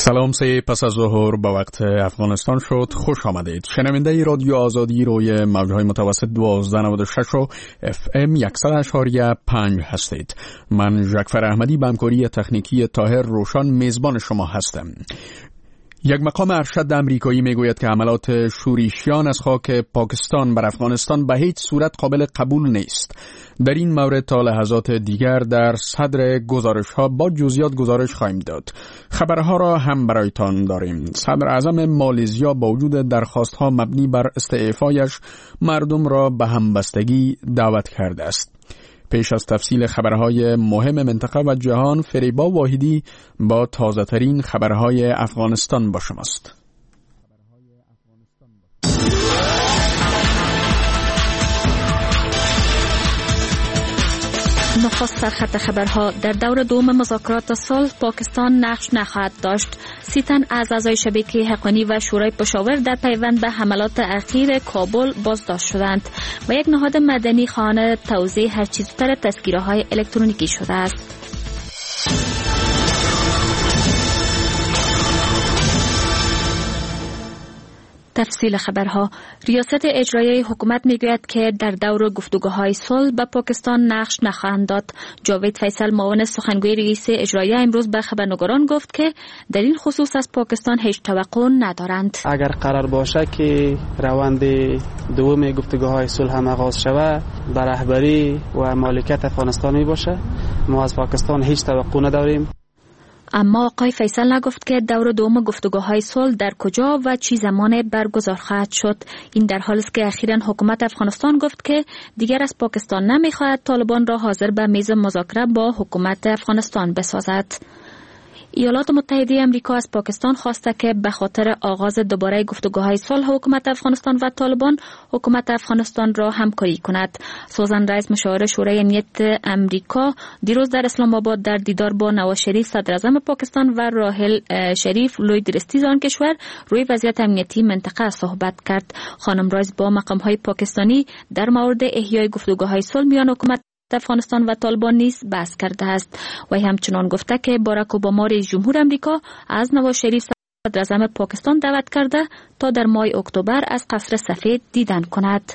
سلام، سه پس از ظهر با وقت افغانستان شد. خوش آمدید. شنونده رادیو آزادی روی موجهای متوسط 1296 و FM 100.5 هستید. من ژکفر احمدی به همکاری تکنیکی طاهر روشن میزبان شما هستم. یک مقام ارشد امریکایی میگوید که حملات شورشیان از خاک پاکستان بر افغانستان به هیچ صورت قابل قبول نیست. در این مورد تا لحظات دیگر در صدر گزارش‌ها با جزئیات گزارش خواهیم داد. خبرها را هم برایتان داریم. صدر اعظم مالزیا با وجود درخواست‌ها مبنی بر استعفایش مردم را به همبستگی دعوت کرده است. پیش از تفصیل خبرهای مهم منطقه و جهان، فریبا واحدی با تازه‌ترین خبرهای افغانستان با شماست. نخست سرخط خبرها: در دور دوم مذاکرات صلح پاکستان نقش نخواهد داشت. 30 تن از اعضای شبکه حقانی و شورای پشاور در پیوند به حملات اخیر کابل بازداشت شدند و یک نهاد مدنی خواهان توزیع هر چیز زودتر تذکره‌های الکترونیکی شده است. تفصیل خبرها: ریاست اجرایی حکومت میگوید که در دور گفتگوهای صلح به پاکستان نقش نخواهند داد. جاوید فیصل، معاون سخنگوی رئیس اجرایی، امروز به خبرنگاران گفت که در این خصوص از پاکستان هیچ توقع ندارند. اگر قرار باشه که روند دوم گفتگوهای صلح هم آغاز شود، به رهبری و مالکیت افغانستان می باشه. ما از پاکستان هیچ توقع نداریم. اما آقای فیصل نگفت که دور دوم گفتگوهای صلح در کجا و چه زمان برگزار خواهد شد. این در حالی است که اخیراً حکومت افغانستان گفت که دیگر از پاکستان نمیخواهد طالبان را حاضر به میز مذاکره با حکومت افغانستان بسازد. ایالات متحده آمریکا از پاکستان خواسته که به خاطر آغاز دوباره گفتگوهای صلح حکومت افغانستان و طالبان، حکومت افغانستان را همکاری کند. سوزان رایس، مشاور شورای امنیت آمریکا، دیروز در اسلام آباد در دیدار با نواز شریف صدر اعظم پاکستان و راحل شریف لوی درستی آن کشور روی وضعیت امنیتی منطقه صحبت کرد. خانم رایس با مقام‌های پاکستانی در مورد احیای گفتگوهای صلح میان حکومت افغانستان و طالبان نیز بحث کرده است. و همچنان گفته که باراک اوباما رئیس جمهور آمریکا از نواز شریف صدر اعظم پاکستان دعوت کرده تا در ماه اکتبر از قصر سفید دیدن کند.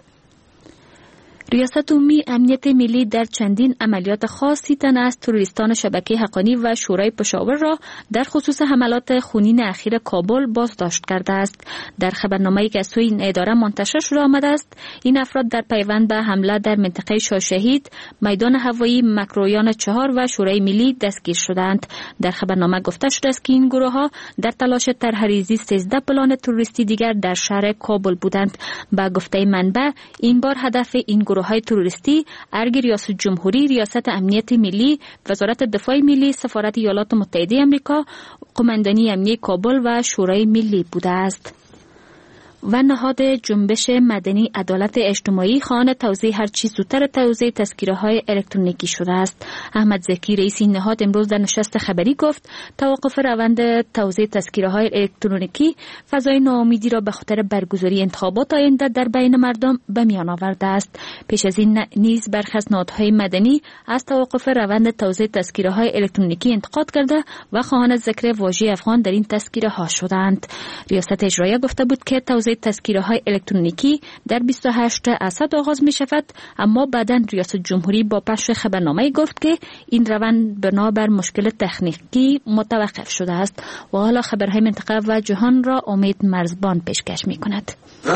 ریاست عمومی امنیت ملی در چندین عملیات خاصی تن از تروریستان شبکه حقانی و شورای پشاور را در خصوص حملات خونین اخیر کابل بازداشت کرده است. در خبرنامه‌ای که از سوی این اداره منتشر شده آمده است، این افراد در پیوند به حمله در منطقه شاهشهید، میدان هوایی مکرویان 4 و شورای ملی دستگیر شدند. در خبرنامه گفته شده است که این گروه‌ها در تلاش طرح‌ریزی 13 پلان تروریستی دیگر در شهر کابل بودند. با گفته منبع، این بار هدف این گروه‌های تروریستی ارگ ریاست جمهوری، ریاست امنیت ملی، وزارت دفاع ملی، سفارت ایالات متحده آمریکا، قماندانی امنیت کابل و شورای ملی بوده است. و نهاد جنبش مدنی عدالت اجتماعی خواهان توزیع هر چیز زودتر توزیع تذکره‌های الکترونیکی شده است. احمد زکی، رئیس این نهاد، امروز در نشست خبری گفت توقف روند توزیع تذکره‌های الکترونیکی فضای ناامیدی را به خاطر برگزاری انتخابات آینده در بین مردم به میان آورده است. پیش از این نیز برخی از نهادهای مدنی از توقف روند توزیع تذکره‌های الکترونیکی انتقاد کرده و خواهان ذکر واژه افغان در این تذکره‌ها شدند. ریاست اجرایی گفته بود که توزیع تذکره‌های الکترونیکی در 28 اسد آغاز می شود، اما بعداً ریاست جمهوری با پخش خبرنامه گفت که این روند بنابر مشکل تکنیکی متوقف شده است. و حالا خبرهای منطقه و جهان را امید مرزبان پیشکش می کند.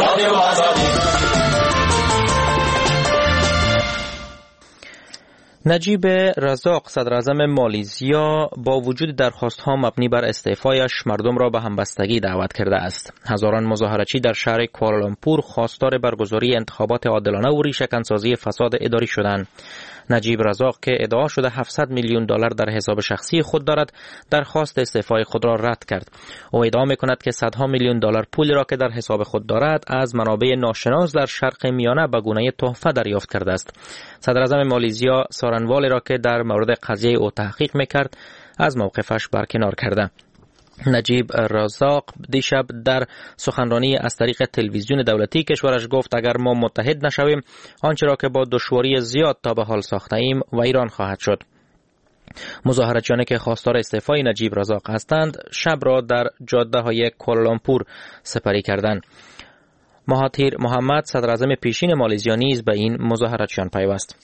نجیب رزاق، صدر اعظم مالزیا، با وجود درخواست‌ها مبنی بر استعفایش مردم را به همبستگی دعوت کرده است. هزاران مظاهره‌چی در شهر کوالالامپور خواستار برگزاری انتخابات عادلانه و ریشه‌کنسازی فساد اداری شدند. نجیب رزاق که ادعا شده 700 میلیون دلار در حساب شخصی خود دارد، درخواست استعفای خود را رد کرد. او ادعا می‌کند که صدها میلیون دلار پولی را که در حساب خود دارد از منابع ناشناس در شرق میانه به گونه تحفه دریافت کرده است. صدر اعظم مالزیا سارنوالی را که در مورد قضیه او تحقیق می‌کرد از موقفش برکنار کرده. نجیب رزاق دیشب در سخنرانی از طریق تلویزیون دولتی کشورش گفت اگر ما متحد نشویم آنچه را که با دشواری زیاد تا به حال ساخته ایم و ایران خواهد شد. مظاهراتچیانی که خواستار استعفای نجیب رزاق هستند شب را در جاده‌های کوالالامپور سپری کردند. مهاتیر محمد صدراعظم پیشین مالزیا نیز به این مظاهراتچیان پیوست.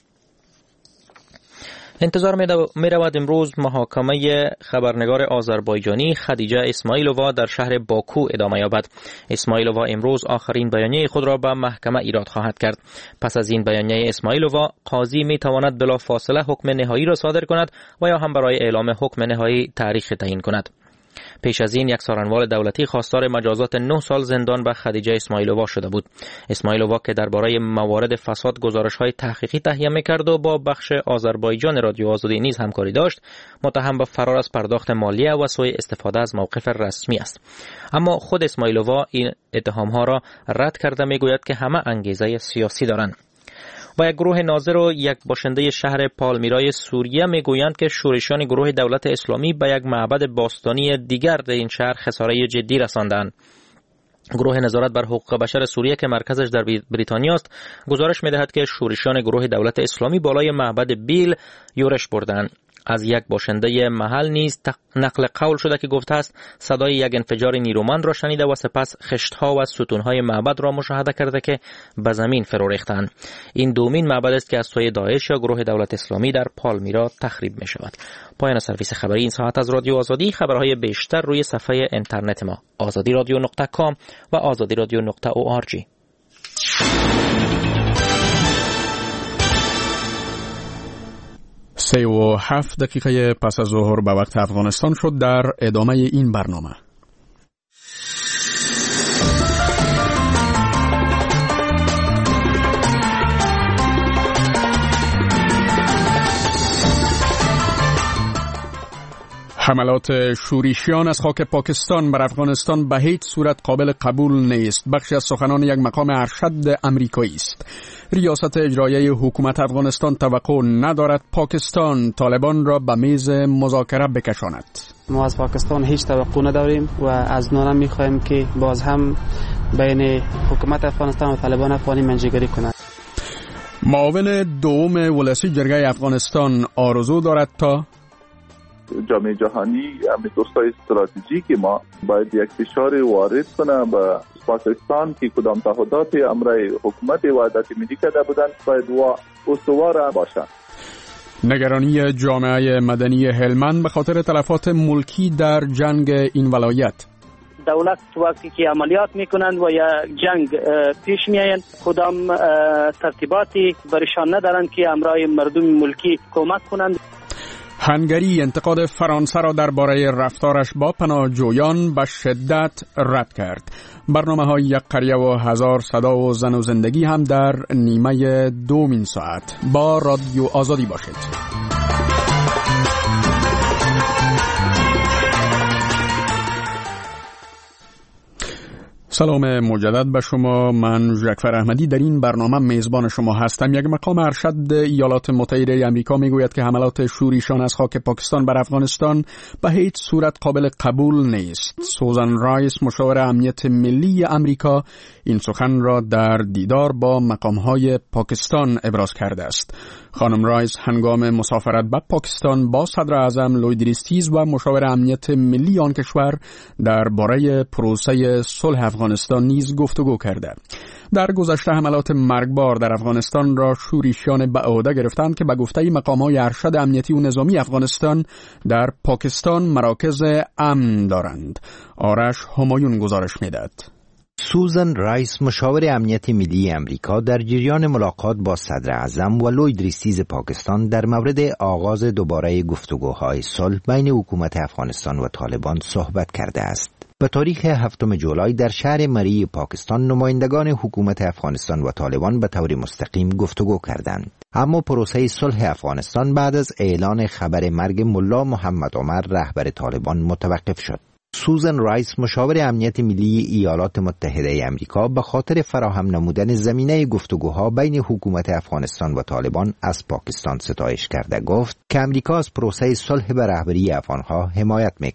انتظار می رود امروز محاکمه خبرنگار آذربایجانی خدیجه اسماعیلووا در شهر باکو ادامه یابد. اسماعیلووا امروز آخرین بیانیه خود را به محکمه ایراد خواهد کرد. پس از این بیانیه اسماعیلووا، قاضی می تواند بلافاصله حکم نهایی را صادر کند و یا هم برای اعلام حکم نهایی تاریخ تعیین کند. پیش از این یک سارنوال دولتی خواستار مجازات 9 سال زندان به خدیجه اسماعیلووا شده بود. اسماعیلووا که درباره موارد فساد گزارش‌های تحقیقی تهیه می‌کرد و با بخش آذربایجان رادیو آزادی نیز همکاری داشت، متهم به فرار از پرداخت مالیه و سوء استفاده از موقف رسمی است. اما خود اسماعیلووا این اتهام‌ها را رد کرده می‌گوید که همه انگیزه سیاسی دارند. و یک گروه ناظر و یک باشنده شهر پالمیرای سوریه میگویند که شورشیان گروه دولت اسلامی به یک معبد باستانی دیگر در این شهر خساره جدی رساندند. گروه نظارت بر حقوق بشر سوریه که مرکزش در بریتانیا است گزارش می‌دهد که شورشیان گروه دولت اسلامی بالای معبد بیل یورش بردند. از یک باشنده محل نیز نقل قول شده که گفته است صدای یک انفجار نیرومند را شنیده و سپس خشت‌ها و ستون‌های معبد را مشاهده کرده که به زمین فرو ریختند. این دومین معبد است که از سوی داعش یا گروه دولت اسلامی در پالمیرا تخریب می‌شود. پایان سرویس خبری این ساعت از رادیو آزادی. خبرهای بیشتر روی صفحه اینترنت ما azadiradio.com و azadiradio.org. 3:07 دقیقه پس از ظهر به وقت افغانستان شد. در ادامه این برنامه حملات شورشیان از خاک پاکستان بر افغانستان به هیچ صورت قابل قبول نیست. بخشی از سخنان یک مقام ارشد امریکایی است. ریاست اجرایی حکومت افغانستان توقع ندارد پاکستان طالبان را به میز مذاکره بکشاند. ما از پاکستان هیچ توقع نداریم و از اونا میخواهیم که باز هم بین حکومت افغانستان و طالبان افغانی منجگری کند. معاون دوم ولسی جرگه افغانستان آرزو دارد تا جامعه جهانی همه دوستای استراتژیک ما باید یک فشار وارد کنه به پاکستان که کدام تعهدات امرای حکومت وحدت ملی کرده بودند باید استوار باشند. نگرانی جامعه مدنی هلمند به خاطر تلفات ملکی در جنگ این ولایت. دولت وقتی که عملیات میکنند و یا جنگ پیش میآیند کدام ترتیباتی برشان ندارند که امرای مردم ملکی کمک کنند. هنگری انتقاد فرانسه را درباره رفتارش با پناهجویان به شدت رد کرد. برنامه‌های یک قریه و 1000 صدا و زن و زندگی هم در نیمه دومین ساعت. با رادیو آزادی باشید. سلام مجدد به شما. من جعفر احمدی در این برنامه میزبان شما هستم. یک مقام ارشد ایالات متحده آمریکا میگوید که حملات شورشیان از خاک پاکستان بر افغانستان به هیچ صورت قابل قبول نیست. سوزان رایس مشاور امنیت ملی آمریکا این سخن را در دیدار با مقام‌های پاکستان ابراز کرده است. خانم رایس هنگام مسافرت به پاکستان با صدر اعظم لوید ریستیز و مشاور امنیت ملی آن کشور درباره پروسه صلح افغانستان نیز گفتگو کرده. در گذشته حملات مرگبار در افغانستان را شورشیان به عهده گرفتند که به گفته مقام‌های ارشد امنیتی و نظامی افغانستان در پاکستان مراکز امن دارند. آرش همایون گزارش می‌دهد. سوزان رایس مشاور امنیت ملی امریکا در جریان ملاقات با صدر اعظم و لوید ریستیز پاکستان در مورد آغاز دوباره گفتگوهای صلح بین حکومت افغانستان و طالبان صحبت کرده است. به تاریخ 7 جولای در شهر مری پاکستان نمایندگان حکومت افغانستان و طالبان به طور مستقیم گفتگو کردند. اما پروسه صلح افغانستان بعد از اعلان خبر مرگ ملا محمد عمر رهبر طالبان متوقف شد. سوزان رایس مشاور امنیت ملی ایالات متحده آمریکا به خاطر فراهم نمودن زمینه گفتگوها بین حکومت افغانستان و طالبان از پاکستان ستایش کرده گفت که آمریکا از پروسه صلح به رهبری افغانها حمایت می‌کند.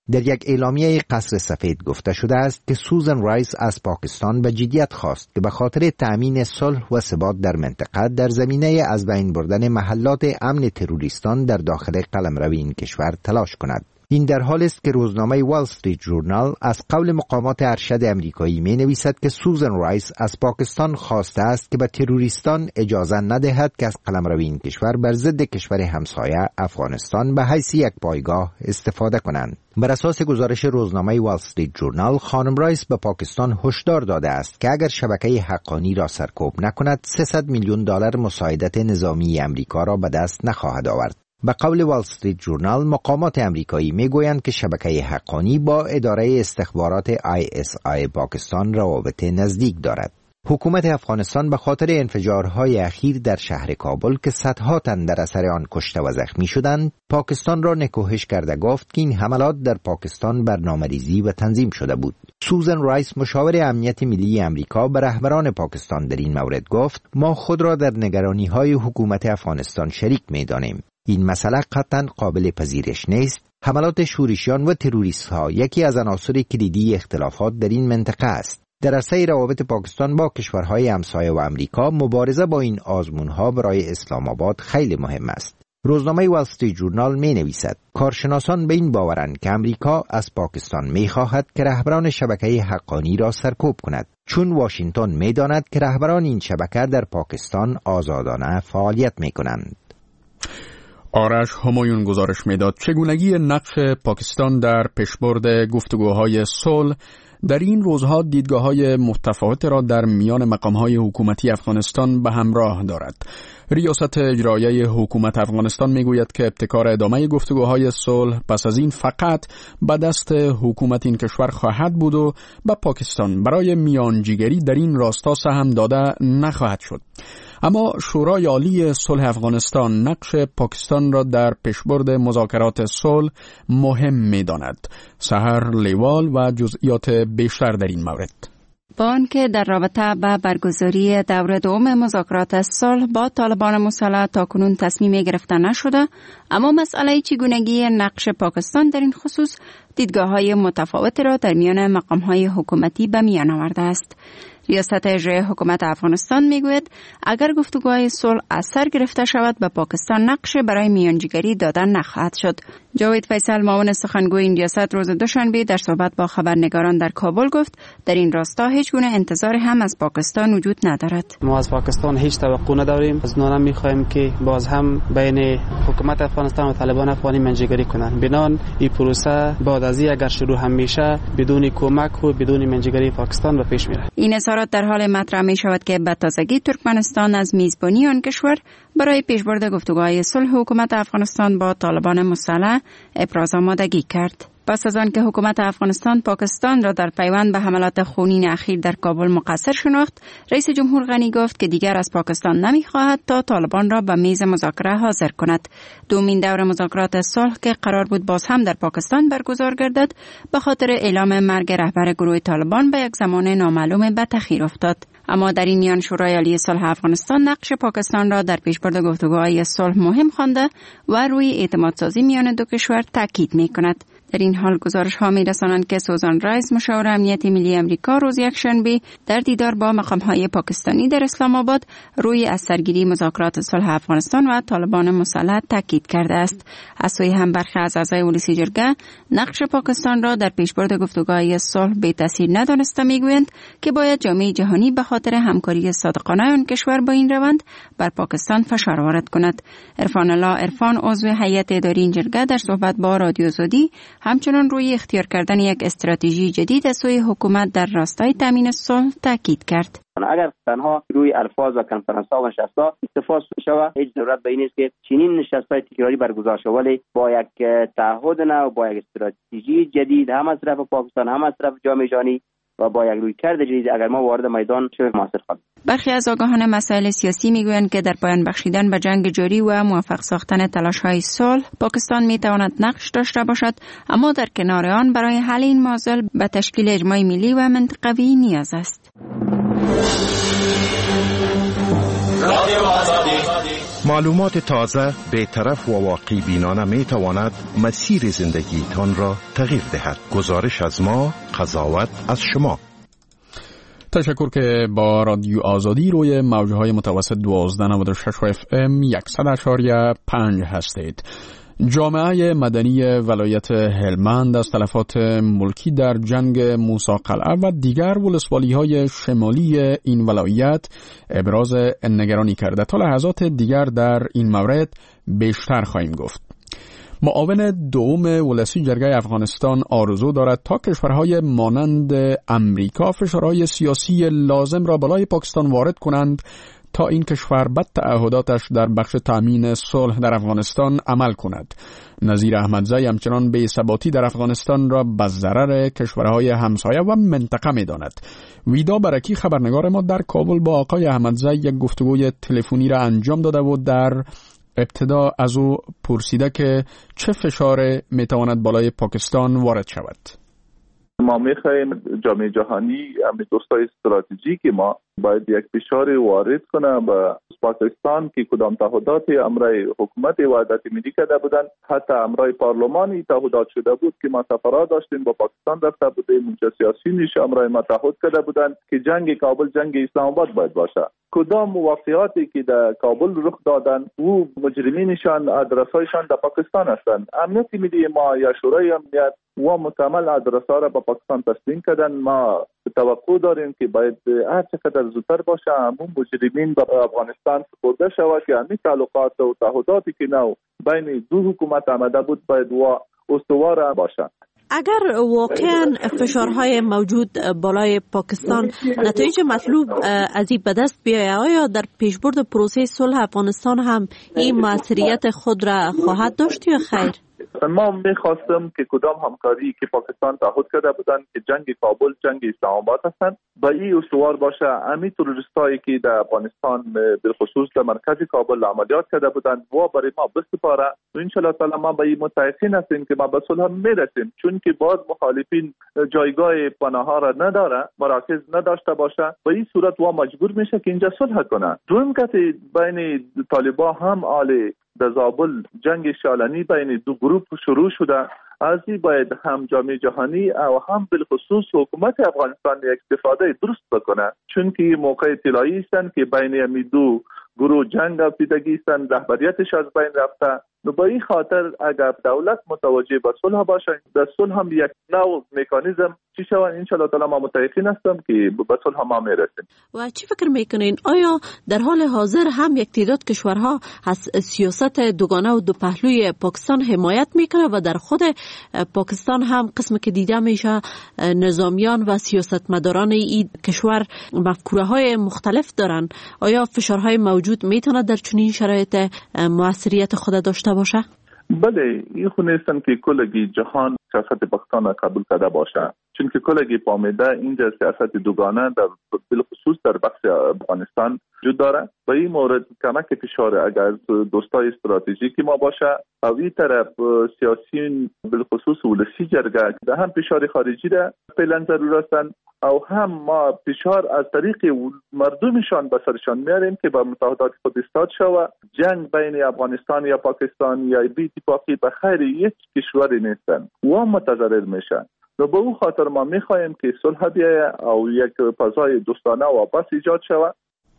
در یک اعلامیه قصر سفید گفته شده است که سوزان رایس از پاکستان به جدیت خواست که به خاطر تأمین صلح و ثبات در منطقه در زمینه از بین بردن محلات امن تروریستان در داخل قلمرو این کشور تلاش کند. این در حالی است که روزنامه وال استریت ژورنال از قول مقامات ارشد امریکایی می نویسد که سوزان رایس از پاکستان خواسته است که به تروریستان اجازه ندهد که از قلمرو این کشور بر ضد کشور همسایه افغانستان به حیث یک پایگاه استفاده کنند. بر اساس گزارش روزنامه وال استریت ژورنال، خانم رایس به پاکستان هشدار داده است که اگر شبکه حقانی را سرکوب نکند 300 میلیون دلار مساعدت نظامی امریکا را به دست نخواهد آورد. به قول وال استریت ژورنال، مقامات امریکایی میگویند که شبکه حقانی با اداره استخبارات ISI پاکستان روابط نزدیک دارد. حکومت افغانستان به خاطر انفجارهای اخیر در شهر کابل که صدها تن در اثر آن کشته و زخمی شدند، پاکستان را نکوهش کرده گفت که این حملات در پاکستان برنامه‌ریزی و تنظیم شده بود. سوزان رایس، مشاور امنیت ملی امریکا، به رهبران پاکستان در این مورد گفت: ما خود را در نگرانی‌های حکومت افغانستان شریک می‌دانیم. این مسئله قطعاً قابل پذیرش نیست. حملات شورشیان و تروریست‌ها یکی از عناصر کلیدی اختلافات در این منطقه است. در عرصه روابط پاکستان با کشورهای همسایه و امریکا، مبارزه با این آزمون‌ها برای اسلام آباد خیلی مهم است. روزنامه وال استریت ژورنال می‌نویسد: کارشناسان به این باورند که امریکا از پاکستان می‌خواهد که رهبران شبکه حقانی را سرکوب کند، چون واشنگتن می‌داند که رهبران این شبکه در پاکستان آزادانه فعالیت می‌کنند. آرش همایون گزارش میداد چگونگی نقش پاکستان در پیشبرد گفتگوهای صلح در این روزها دیدگاه‌های متفاوت را در میان مقام‌های حکومتی افغانستان به همراه دارد. ریاست اجرایی حکومت افغانستان میگوید که ابتکار ادامه گفتگوهای صلح پس از این فقط به دست حکومت این کشور خواهد بود و به پاکستان برای میانجیگری در این راستا سهم داده نخواهد شد. اما شورای عالی صلح افغانستان نقش پاکستان را در پیشبرد مذاکرات صلح مهم می‌داند. سحر لیوال و جزئیات بیشتر در این مورد. با آنکه در رابطه با برگزاری دور دوم مذاکرات صلح با طالبان مسلح تاکنون تصمیم گرفته نشده، اما مسئله چگونگی نقش پاکستان در این خصوص دیدگاه‌های متفاوت را در میان مقام‌های حکومتی به میان آورده است. ریاست اجرایی حکومت افغانستان میگوید اگر گفتگوهای صلح از سر گرفته شود به پاکستان نقش برای میانجیگری دادن نخواهد شد. جاوید فیصل، معاون سخنگوی این ریاست، روز دوشنبه در صحبت با خبرنگاران در کابل گفت در این راستا هیچ گونه انتظار هم از پاکستان وجود ندارد. ما از پاکستان هیچ توقع نداریم. از اونها میخواهیم که باز هم بین حکومت افغانستان و طالبان افغانی منجیگری کنند. بنان این پروسه بعد از این اگر شروع هم میشه بدون کمک و بدون منجیگری پاکستان به پیش میره. این اظهارات در حال مطرح می شود که به تازگی ترکمنستان از میزبانی آن کشور برای پیشبرد گفتگوهای صلح حکومت افغانستان با طالبان مسلح ابراز آمادگی کرد. پس از آن که حکومت افغانستان پاکستان را در پیوند به حملات خونین اخیر در کابل مقصر شناخت، رئیس جمهور غنی گفت که دیگر از پاکستان نمی‌خواهد تا طالبان را به میز مذاکره حاضر کند. دومین دور مذاکرات صلح که قرار بود باز هم در پاکستان برگزار گردد، به خاطر اعلام مرگ رهبر گروه طالبان به یک زمان نامعلوم به تأخیر افتاد. اما در این میان شورای عالی صلح افغانستان نقش پاکستان را در پیشبرد گفتگوهای صلح مهم خوانده و روی اعتمادسازی میان دو کشور تاکید می‌کند. در این حال گزارش ها می‌رسانند که سوزان رایس، مشاور امنیت ملی امریکا، روز یکشنبه در دیدار با مقام‌های پاکستانی در اسلام آباد روی از سرگیری مذاکرات صلح افغانستان و طالبان مسلح تاکید کرده است. از سوی هم برخی از اعضای ولسی جرگه نقش پاکستان را در پیشبرد گفتگوهای صلح بی تاثیر ندانسته میگویند که باید جامعه جهانی به خاطر همکاری صادقانه آن کشور با این روند بر پاکستان فشار وارد کند. عرفان الله عرفان، عضو هیئت اداری این جرگه، در صحبت با رادیو آزادی همچنان روی اختیار کردن یک استراتژی جدید از سوی حکومت در راستای تامین صلح تاکید کرد. اگر تنها روی الفاظ و کنفرانس‌ها و نشست‌ها اکتفا شود، هیچ ضرورت به این نیست که چنین نشست‌های تکراری برگزار شود، ولی با یک تعهد نو، با یک استراتژی جدید هم از طرف پاکستان هم از طرف جامعه جهانی و با یک رویکرد جدید اگر ما وارد میدان شویم موثر خواهیم. برخی از آگاهان مسائل سیاسی میگویند که در پایان بخشیدن به جنگ جاری و موفق ساختن تلاش‌های صلح پاکستان میتواند نقش داشته باشد، اما در کنار آن برای حل این معضل به تشکیل اجماع ملی و منطقوی نیاز است. ما معلومات تازه، بی‌طرف و واقعی بینانه می تواند مسیر زندگیتان را تغییر دهد. گزارش از ما، قضاوت از شما. تشکر که با رادیو آزادی روی موجهای متوسط 1296 FM 100.5 هستید. جامعه مدنی ولایت هلمند از تلفات ملکی در جنگ موسی قلعه و دیگر ولسوالی‌های شمالی این ولایت ابراز نگرانی کرده. تا لحظات دیگر در این مورد بیشتر خواهیم گفت. معاون دوم ولسی جرگه افغانستان آرزو دارد تا کشورهای مانند امریکا فشارهای سیاسی لازم را بالای پاکستان وارد کنند تا این کشور بد تعهداتش در بخش تامین صلح در افغانستان عمل کند. نظیر احمدزی همچنان بی‌ثباتی در افغانستان را به ضرر کشورهای همسایه و منطقه می‌داند. ویدا برکی خبرنگار ما در کابل با آقای احمدزی یک گفتگوی تلفنی را انجام داده و در ابتدا از او پرسیده که چه فشار میتواند بالای پاکستان وارد شود. ما میخوایم جامعه جهانی همین دوستای استراتژیکی ما باید یک فشار وارد کنه به پاکستان که کدام تعهدات امرای حکومت وحدت ملی کرده بودند. حتی امرای پارلمانی تعهدات شده بود که ما سفرات داشتیم با پاکستان رفته بودیم، اونجا سیاسی نیش امرای ما تعهد کرده بودند که جنگ کابل جنگ اسلام آباد باید باشه. کدام واقعیاتی که در کابل رخ دادن او مجرمینشان ادرسایشان در پاکستان هستند. امنیت ملی ما یا شورای امنیت و مکمل ادرس‌ها را به پاکستان تسلیم کردن. ما توقع داریم که باید هر چقدر زودتر باشه همون مجرمین به افغانستان سپرده شود که همین تعلقات و تعهداتی که نو بین دو حکومت آمده بود باید و استوار باشه. اگر واقعا فشارهای موجود بالای پاکستان نتایج مطلوب از این به دست بیاید، آیا در پیشبرد پروسه صلح افغانستان هم این موثریت خود را خواهد داشت یا خیر؟ ما میخواستم که کدام همکاری که پاکستان تعهد کرده بودن که جنگ کابل جنگ اسلام آباد هستند با این استوار باشه. همین تروریستایی که در افغانستان بالخصوص در مرکز کابل عملیات کرده بودند و برای ما بسپاره و ان شاء الله تعالی ما به این متعهد هستیم که ما به صلح میرسیم، چون که باز مخالفین جایگاه پناه را نداره، مراکز نداشته باشه. به این صورت و مجبور میشه که اینجا صلح کنه. دوم که بین طالبان هم عالی در زابل جنگ شالنی بین دو گروه شروع شده. از این باید هم جامعه جهانی و هم بالخصوص حکومت افغانستان یک استفاده درست بکنه، چون که موقع طلایی هستند که بین امی دو گروه جنگ افتیدگی هستند، رهبریتش از بین رفته. با این خاطر اگر دولت متوجه به صلح باشه، در صلح هم یک نوع مکانیزم چی شود ان شاء الله تعالی ما متعهد هستم که به صلح ما میرسیم. و چی فکر میکنین آیا در حال حاضر هم یک تعداد کشورها از سیاست دوگانه و دو پهلوی پاکستان حمایت میکنه و در خود پاکستان هم قسم که دیده میشه نظامیان و سیاستمداران این کشور مفکوره های مختلف دارن، آیا فشارهای موجود میتونه در چنین شرایط موثریت خود داشته باشه؟ بله، این خو نیستن که کلگی جهان سیاست پاکستان را قبول کرده باشه، چون که کلگی پامیده اینجا سیاست دوگانه در بالخصوص در بخش افغانستان وجود داره. و این مورد کمک فشار اگر دوستای استراتژیکی ما باشه او این طرف سیاسیون بالخصوص ولسی جرگه ده هم فشار خارجی ده فعلا ضرور هستن او هم ما فشار از طریق مردمشان به سرشان میاریم که با متحدات خود استاد شوه. جنگ بین افغانستان یا پاکستان یا بی اتفاقی به خیر یک کشوری نیستن و متضرر میشن. و به او خاطر ما میخواهیم که صلح بیاید او یک فضای دوستانه و بس ایجاد شود.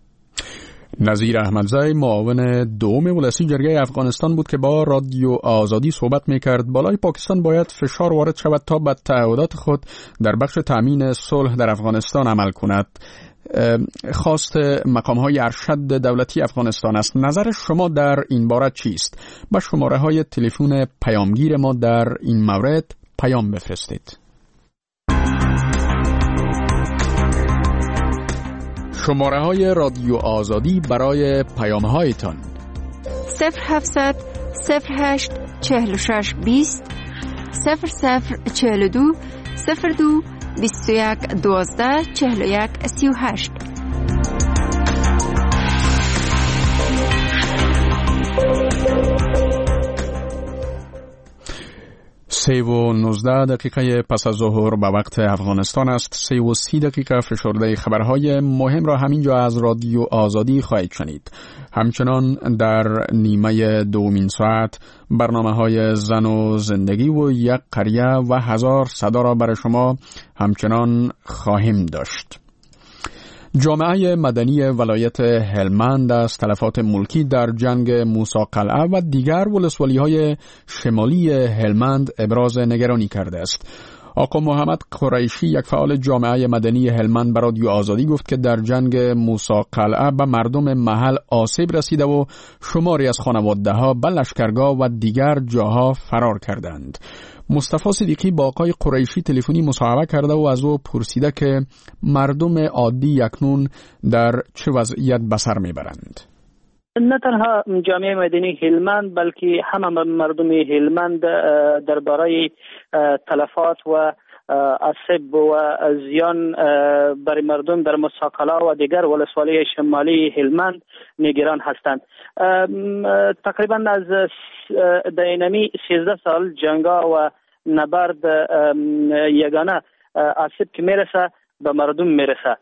نظیر احمدزی معاون دوم ولسی جرگه افغانستان بود که با رادیو آزادی صحبت میکرد. بالای پاکستان باید فشار وارد شود تا به تعهدات خود در بخش تامین صلح در افغانستان عمل کند. خواست مقام‌های ارشد دولتی افغانستان است. نظر شما در این باره چیست؟ با شماره‌های تلفن پیامگیر ما در این مورد پیام بفرستید. شماره‌های رادیو آزادی برای پیام‌هایتان 0700 08 46 20 0042 02 21 12 41 38. 3:19 پس از ظهر به وقت افغانستان است. 3:30 فشرده خبرهای مهم را همینجا از رادیو آزادی خواهید شنید. همچنان در نیمه دومین ساعت برنامه‌های زن و زندگی و یک قریه و هزار صدا را برای شما همچنان خواهیم داشت. جامعه مدنی ولایت هلمند از تلفات ملکی در جنگ موسی قلعه و دیگر ولسوالی‌های شمالی هلمند ابراز نگرانی کرده است. آقا محمد قریشی، یک فعال جامعه مدنی هلمند، به رادیو آزادی گفت که در جنگ موسی قلعه به مردم محل آسیب رسیده و شماری از خانواده‌ها به لشکرگاه و دیگر جاها فرار کردند. مصطفی صدیقی با آقای قریشی تلفنی مصاحبه کرده و از او پرسیده که مردم عادی اکنون در چه وضعیت به سر میبرند. نه تنها جامعه مدنی هلمند بلکه همه مردم هلمند درباره تلفات و آسیب و زیان برای مردم در موسی قلعه و دیگر ولسوالی شمالی هلمند نگران هستند. تقریبا از دینامی 13 سال جنگا و نبرد یگانه آسیب که میرسه به مردم میرسه.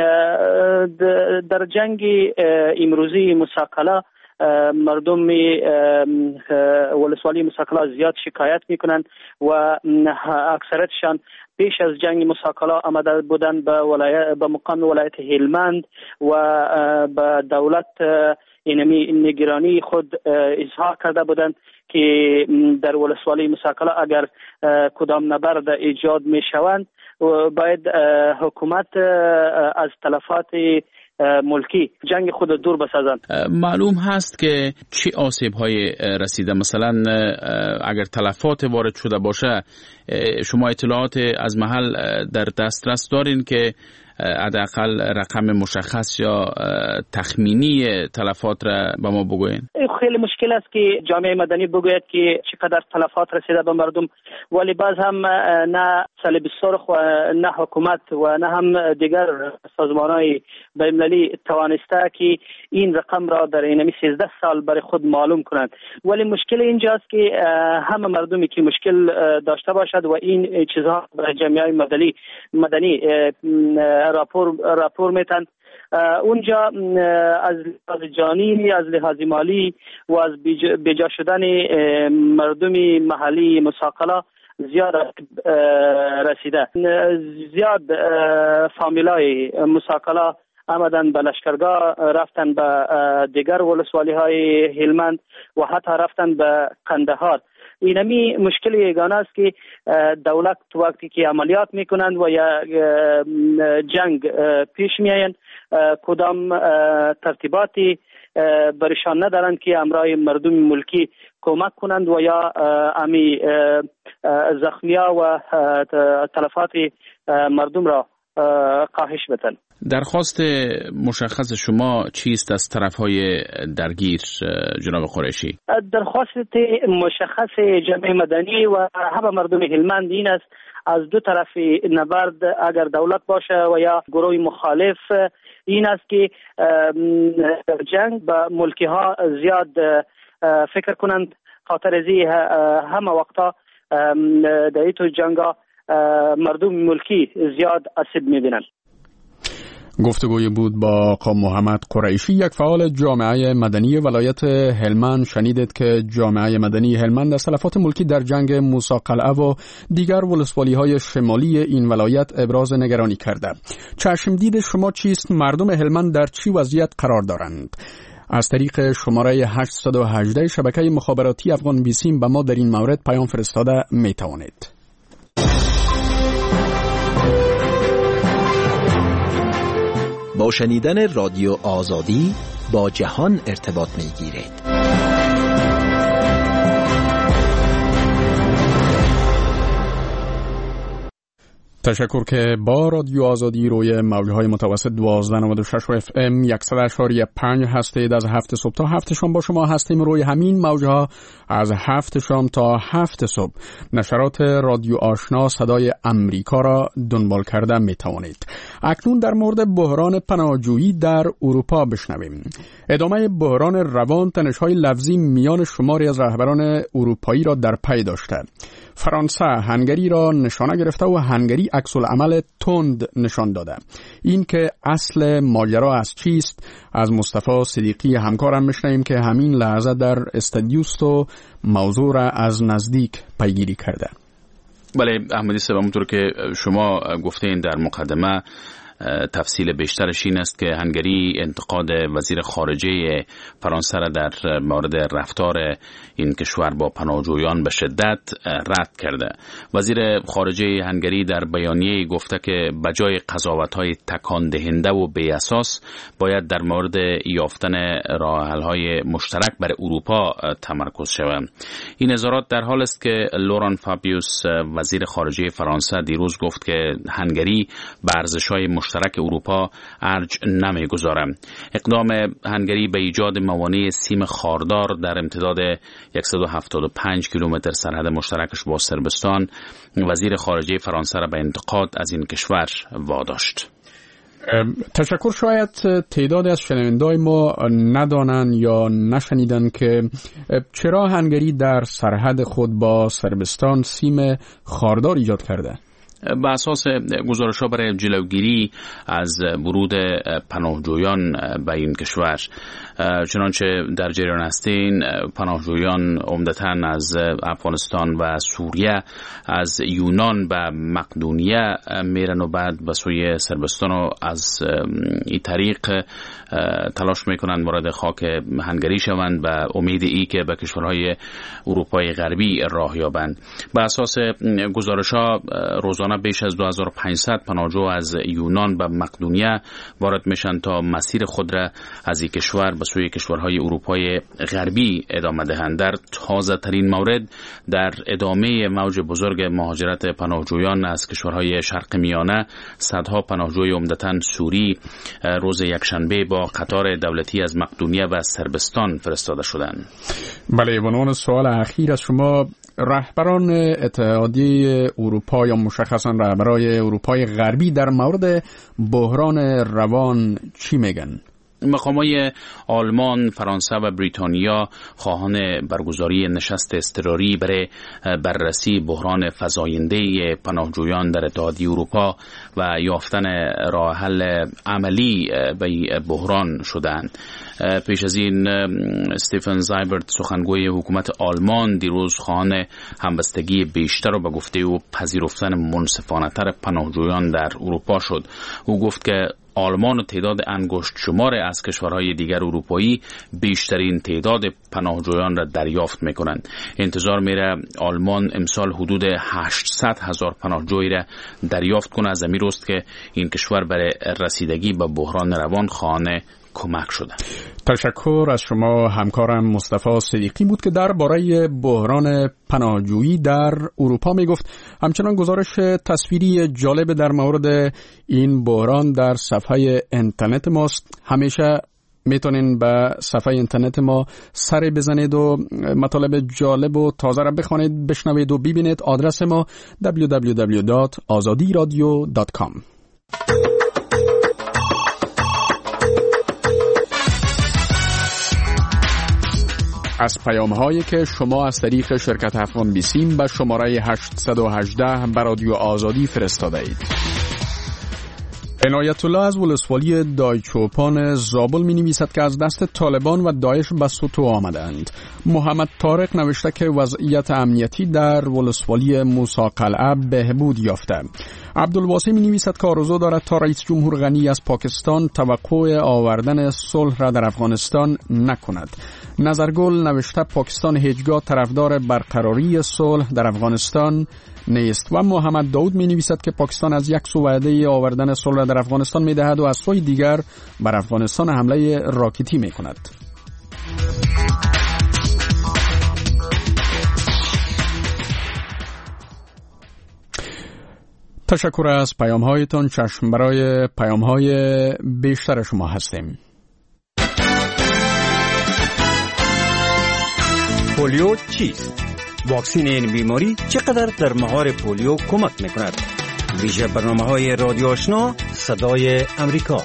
در جنگ امروزی موسی قلعه مردم ولسوالی موسی قلعه زیاد شکایت میکنند و اکثرتشان پیش از جنگ موسی قلعه آمده بودند به مقام ولایت هلمند و به دولت اینمی نگرانی خود اظهار کرده بودند که در ولسوالی موسی قلعه اگر کدام نبرد ایجاد می شوند باید حکومت از تلفات ملکی جنگ خود دور بسازند. معلوم هست که چه آسیب های رسیده؟ مثلا اگر تلفات وارد شده باشه شما اطلاعات از محل در دسترس دارین که حداقل رقم مشخص یا تخمینی تلفات را به ما بگوین؟ خیلی مشکل است که جامعه مدنی بگوید که چقدر تلفات رسیده به مردم، ولی باز هم نه صلیب سرخ و نه حکومت و نه هم دیگر سازمان‌های بین‌المللی توانسته که این رقم را در این 13 سال برای خود معلوم کنند. ولی مشکل اینجاست که همه مردمی که مشکل داشته باشد و این چیزها برای جامعه مدنی راپور میتن، اونجا از لحاظ جانی، از لحاظ مالی و از بیجا شدن مردمی محلی موسی قلعه زیاد رسیده. زیاد فامیلای موسی قلعه آمدن به لشکرگاه، رفتن به دیگر ولسوالی های هلمند و حتی رفتن به قندهار. اینمی مشکل یگانه است که دولت وقتی که عملیات میکنند و یا جنگ پیش میآیند کدام ترتیباتی برشان ندارند که امرای مردم ملکی کمک کنند و یا امی زخمیا و تلفات مردم را کاهش بدن. درخواست مشخص شما چیست از طرف‌های درگیر جناب قریشی؟ درخواست مشخص جامعه مدنی و همه مردم هلمند این است از دو طرف نبرد، اگر دولت باشه و یا گروه مخالف، این است که جنگ به ملکی ها زیاد فکر کنند، خاطر ازی همه وقتا در ایتو جنگا مردم ملکی زیاد آسیب می‌بینند. گفتگوی بود با آقا محمد قریشی، یک فعال جامعه مدنی ولایت هلمند. شنیدید که جامعه مدنی هلمند از تلفات ملکی در جنگ موسی قلعه و دیگر ولسوالی‌های شمالی این ولایت ابراز نگرانی کرده. چشم دید شما چیست؟ مردم هلمند در چی وضعیت قرار دارند؟ از طریق شماره 818 شبکه مخابراتی افغان بیسیم به ما در این مورد پیام فرستاده می توانید. با شنیدن رادیو آزادی با جهان ارتباط می گیرید. تشکر که با رادیو آزادی روی موجهای متوسط 1296 FM 100.5 هستید. از 7 صبح تا 7 شام با شما هستیم. روی همین موجها از 7 شام تا 7 صبح نشرات رادیو آشنا صدای امریکا را دنبال کرده می توانید. اکنون در مورد بحران پناهجویی در اروپا بشنویم. ادامه بحران روان تنش‌های لفظی میان شماری از رهبران اروپایی را در پی داشته. فرانسه هنگری را نشانه گرفته و هنگری عکس العمل تند نشان داده. این که اصل ماجرا از چیست از مصطفی صدیقی همکارم میشنویم که همین لحظه در استودیوست و موضوع را از نزدیک پیگیری کرده. بله احمدی صاحب، همونطور که شما گفتین در مقدمه، تفصیل بیشترش این است که هنگری انتقاد وزیر خارجه فرانسه را در مورد رفتار این کشور با پناهجویان به شدت رد کرده. وزیر خارجه هنگری در بیانیه گفته که بجای قضاوت‌های تکان دهنده و بی اساس باید در مورد یافتن راه‌حل‌های مشترک برای اروپا تمرکز شود. این اظهارات در حال است که لوران فابیوس وزیر خارجه فرانسه دیروز گفت که هنگری به ارزش‌های مشترک اروپا ارج نمیگذارم. اقدام هنگری به ایجاد موانع سیم خاردار در امتداد 175 کیلومتر سرحد مشترکش با صربستان وزیر خارجه فرانسه را به انتقاد از این کشور واداشت. تشکر. شاید تعدادی از شنوندای ما ندانند یا نشنیدند که چرا هنگری در سرحد خود با صربستان سیم خاردار ایجاد کرده. به اساس گزارش‌ها برای جلوگیری از ورود پناهجویان به این کشور، چنانچه در جریان هستین پناهجویان عمدتاً از افغانستان و سوریه از یونان به مقدونیه میرن و بعد به سوی صربستان و از این طریق تلاش میکنند وارد خاک هنگری شوند و امید ای که به کشورهای اروپای غربی راه یابند. به اساس گزارش‌ها روزانه بیش از 2500 پناهجو از یونان به مقدونیه وارد میشن تا مسیر خود را از این کشور به سوی کشورهای اروپای غربی ادامه دهند. در تازه ترین مورد در ادامه موج بزرگ مهاجرت پناهجویان از کشورهای شرق میانه، صدها پناهجوی عمدتاً سوری روز یکشنبه با قطار دولتی از مقدونیه و صربستان فرستاده شدند. بله، به عنوان سوال اخیر از شما، رهبران اتحادیه اروپا یا مشخصاً رهبرای اروپای غربی در مورد بحران روان چی میگن؟ مقامای آلمان، فرانسه و بریتانیا خواهان برگزاری نشست اضطراری برای بررسی بحران فزاینده پناهجویان در اتحادیه اروپا و یافتن راه حل عملی به بحران شدند. پیش از این استیفن زایبرت، سخنگوی حکومت آلمان، دیروز خواهان همبستگی بیشتر و به گفته او پذیرفتن منصفانه تر پناهجویان در اروپا شد. او گفت که آلمان و تعداد انگشت شمار از کشورهای دیگر اروپایی بیشترین تعداد پناهجویان را دریافت میکنند. انتظار میره آلمان امسال حدود 800,000 پناهجویی را دریافت کنه. از امیر است که این کشور برای رسیدگی به بحران روان خواهان کمک شده. تشکر از شما. همکارم مصطفی صدیقی بود که درباره بحران پناهجویی در اروپا میگفت. همچنان گزارش تصویری جالب در مورد این بحران در صفحه اینترنت ماست. همیشه میتونین به صفحه اینترنت ما سر بزنید و مطالب جالب و تازه را بخوانید، بشنوید و ببینید. آدرس ما www.azadiradio.com. از پیام‌هایی که شما از طریق شرکت افغان بیسیم به شماره 818 به رادیو آزادی فرستاده اید. عنایت الله از ولسوالی دایچوپان زابل می نویسد که از دست طالبان و داعش به سطوح آمدند. محمد طارق نوشته که وضعیت امنیتی در ولسوالی موسی قلعه بهبود یافته. عبدالواسع می نویسد که آرزو دارد تا رئیس جمهور غنی از پاکستان توقع آوردن صلح را در افغانستان نکند. نظرگل نوشته پاکستان هیچگاه طرفدار برقراری صلح در افغانستان نیست. و محمد داود می نویسد که پاکستان از یک سو وعده آوردن صلح در افغانستان می دهد و از سوی دیگر بر افغانستان حمله راکتی می کند. تشکر از پیام هایتان. چشم برای پیام های بیشتر شما هستیم. پولیو چیست؟ واکسین این بیماری چقدر در مهار پولیو کمک میکند؟ ویژه برنامه‌های رادیو آشنا صدای امریکا.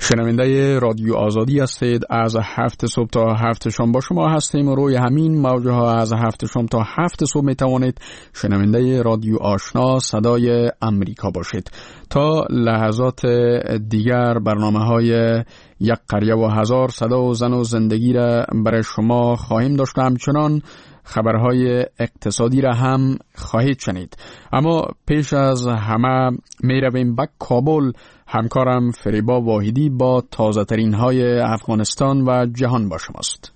شنونده رادیو آزادی هستید. از 7 صبح تا 7 شام با شما هستیم و روی همین موجه ها از 7 شام تا 7 صبح می توانید شنونده رادیو آشنا صدای امریکا باشید. تا لحظات دیگر برنامه های یک قریه و هزار صدا و زن و زندگی را برای شما خواهیم داشت و همچنان خبرهای اقتصادی را هم خواهید شنید. اما پیش از همه می رویم به کابل. همکارم فریبا واحدی با تازه ترین های افغانستان و جهان با شماست.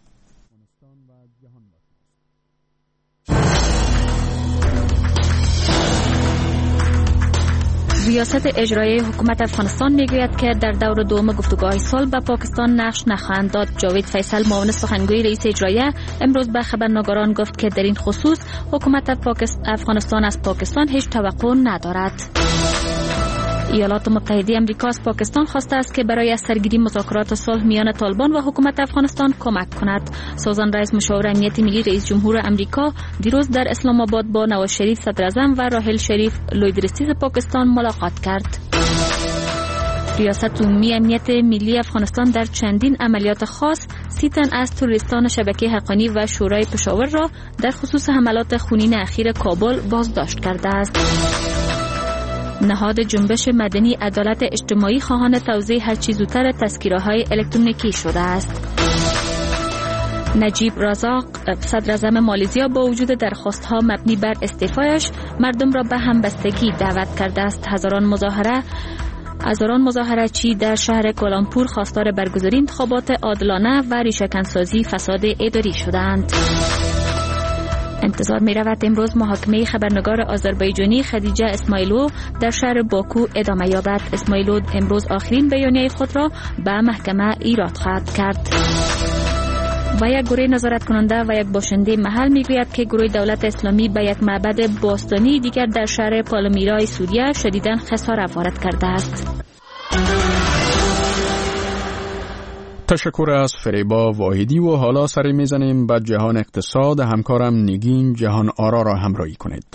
ریاست اجرایی حکومت افغانستان میگوید که در دور دوم گفتگوهای صلح به پاکستان نقش نخواهند داد. جاوید فیصل معاون سخنگوی رئیس اجرایی امروز به خبرنگاران گفت که در این خصوص حکومت افغانستان از پاکستان هیچ توقع ندارد. ایالات متحده آمریکا از پاکستان خواسته است که برای سرگیری مذاکرات صلح میان طالبان و حکومت افغانستان کمک کند. سوزان رئیس مشاور امنیت ملی رئیس جمهور آمریکا دیروز در اسلام آباد با نواز شریف صدر اعظم و راحل شریف لوید رئیس پاکستان ملاقات کرد. ریاست عمومی امنیت ملی افغانستان در چندین عملیات خاص 30 تن از تروریستان شبکه حقانی و شورای پشاور را در خصوص حملات خونین اخیر کابل بازداشت کرده است. نهاد جنبش مدنی عدالت اجتماعی خواهان توزیع هرچی زودتر تذکره‌های الکترونیکی شده است. نجیب رزاق صدر اعظم مالزیا با وجود درخواست‌ها مبنی بر استعفایش مردم را به همبستگی دعوت کرده است. هزاران مظاهره‌چی در شهر کولامپور خواستار برگزاری انتخابات عادلانه و ریشه‌کنسازی فساد اداری شدند. انتظار می رود امروز محاکمه خبرنگار آذربایجانی خدیجه اسماعیلو در شهر باکو ادامه یابد. اسماعیلو امروز آخرین بیانیه خود را به محکمه ایراد خواهد کرد. و یک گروه نظارت کننده و یک باشنده محل می گوید که گروه دولت اسلامی به یک معبد باستانی دیگر در شهر پالمیرای سوریه شدیداً خسارت وارد کرده است. تشکر از فریبا واحدی و حالا سری میزنیم به جهان اقتصاد. همکارم نگین جهان آرا را همراهی کنید.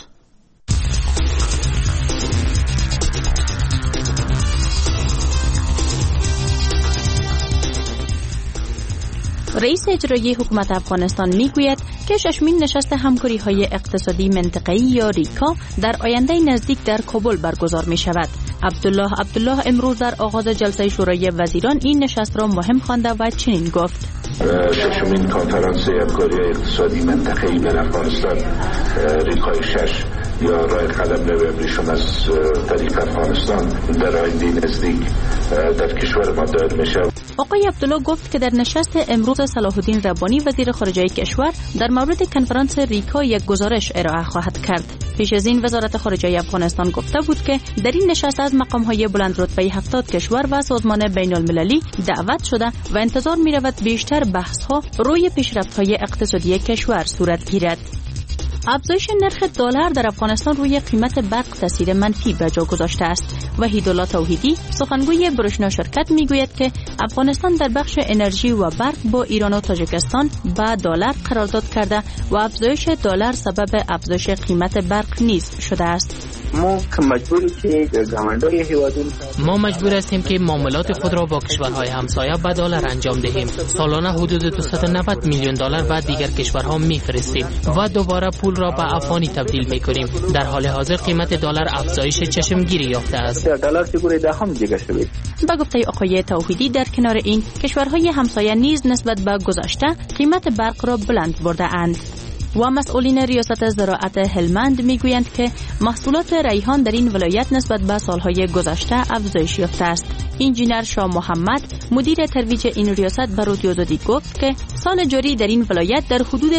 رئیس اجرایی حکومت افغانستان میگوید که ششمین نشست همکاری‌های اقتصادی منطقه‌ای یا ریکا در آینده نزدیک در کابل برگزار می شود. عبدالله امروز در آغاز جلسه شورای وزیران این نشست را مهم خوانده و چنین گفت: ششمین کنفرانس همکاری اقتصادی منطقه‌ای در افغانستان ریکای 6 یا راه قدم نویبریشون از طریق افغانستان در آینده نزدیک در کشور ما دایر میشه. آقای عبدالله گفت که در نشست امروز صلاح الدین ربانی وزیر خارجه کشور در مورد کنفرانس ریکا یک گزارش ارائه خواهد کرد. پیش از این وزارت خارجه افغانستان گفته بود که در این نشست از مقام‌های بلند رتبه 70 کشور و سازمان بین‌المللی دعوت شده و انتظار می‌رود بیشتر بحث‌ها روی پیشرفت‌های اقتصادی کشور صورت گیرد. افزایش نرخ دلار در افغانستان روی قیمت برق تاثیر منفی به جا گذاشته است. وحیدالله توحیدی سخنگوی برشنا شرکت میگوید که افغانستان در بخش انرژی و برق با ایران و تاجیکستان با دلار قرارداد کرده و افزایش دلار سبب افزایش قیمت برق نیز شده است. ما مجبور هستیم که معاملات خود را با کشورهای همسایه به دلار انجام دهیم. سالانه حدود 290 میلیون دلار به دیگر کشورها میفرستیم و دوباره پول را به افغانی تبدیل میکنیم. در حال حاضر قیمت دلار افزایش چشمگیری یافته است. با گفته آقای توحیدی در کنار این کشورهای همسایه نیز نسبت به گذشته قیمت برق را بلند برده اند. و مسئولین ریاست زراعت هلمند میگویند که محصولات ریحان در این ولایت نسبت به سالهای گذشته افزایش یافته است. انجینر شاه محمد مدیر ترویج این ریاست به رادیو آزادی گفت که سال جاری در این ولایت در حدود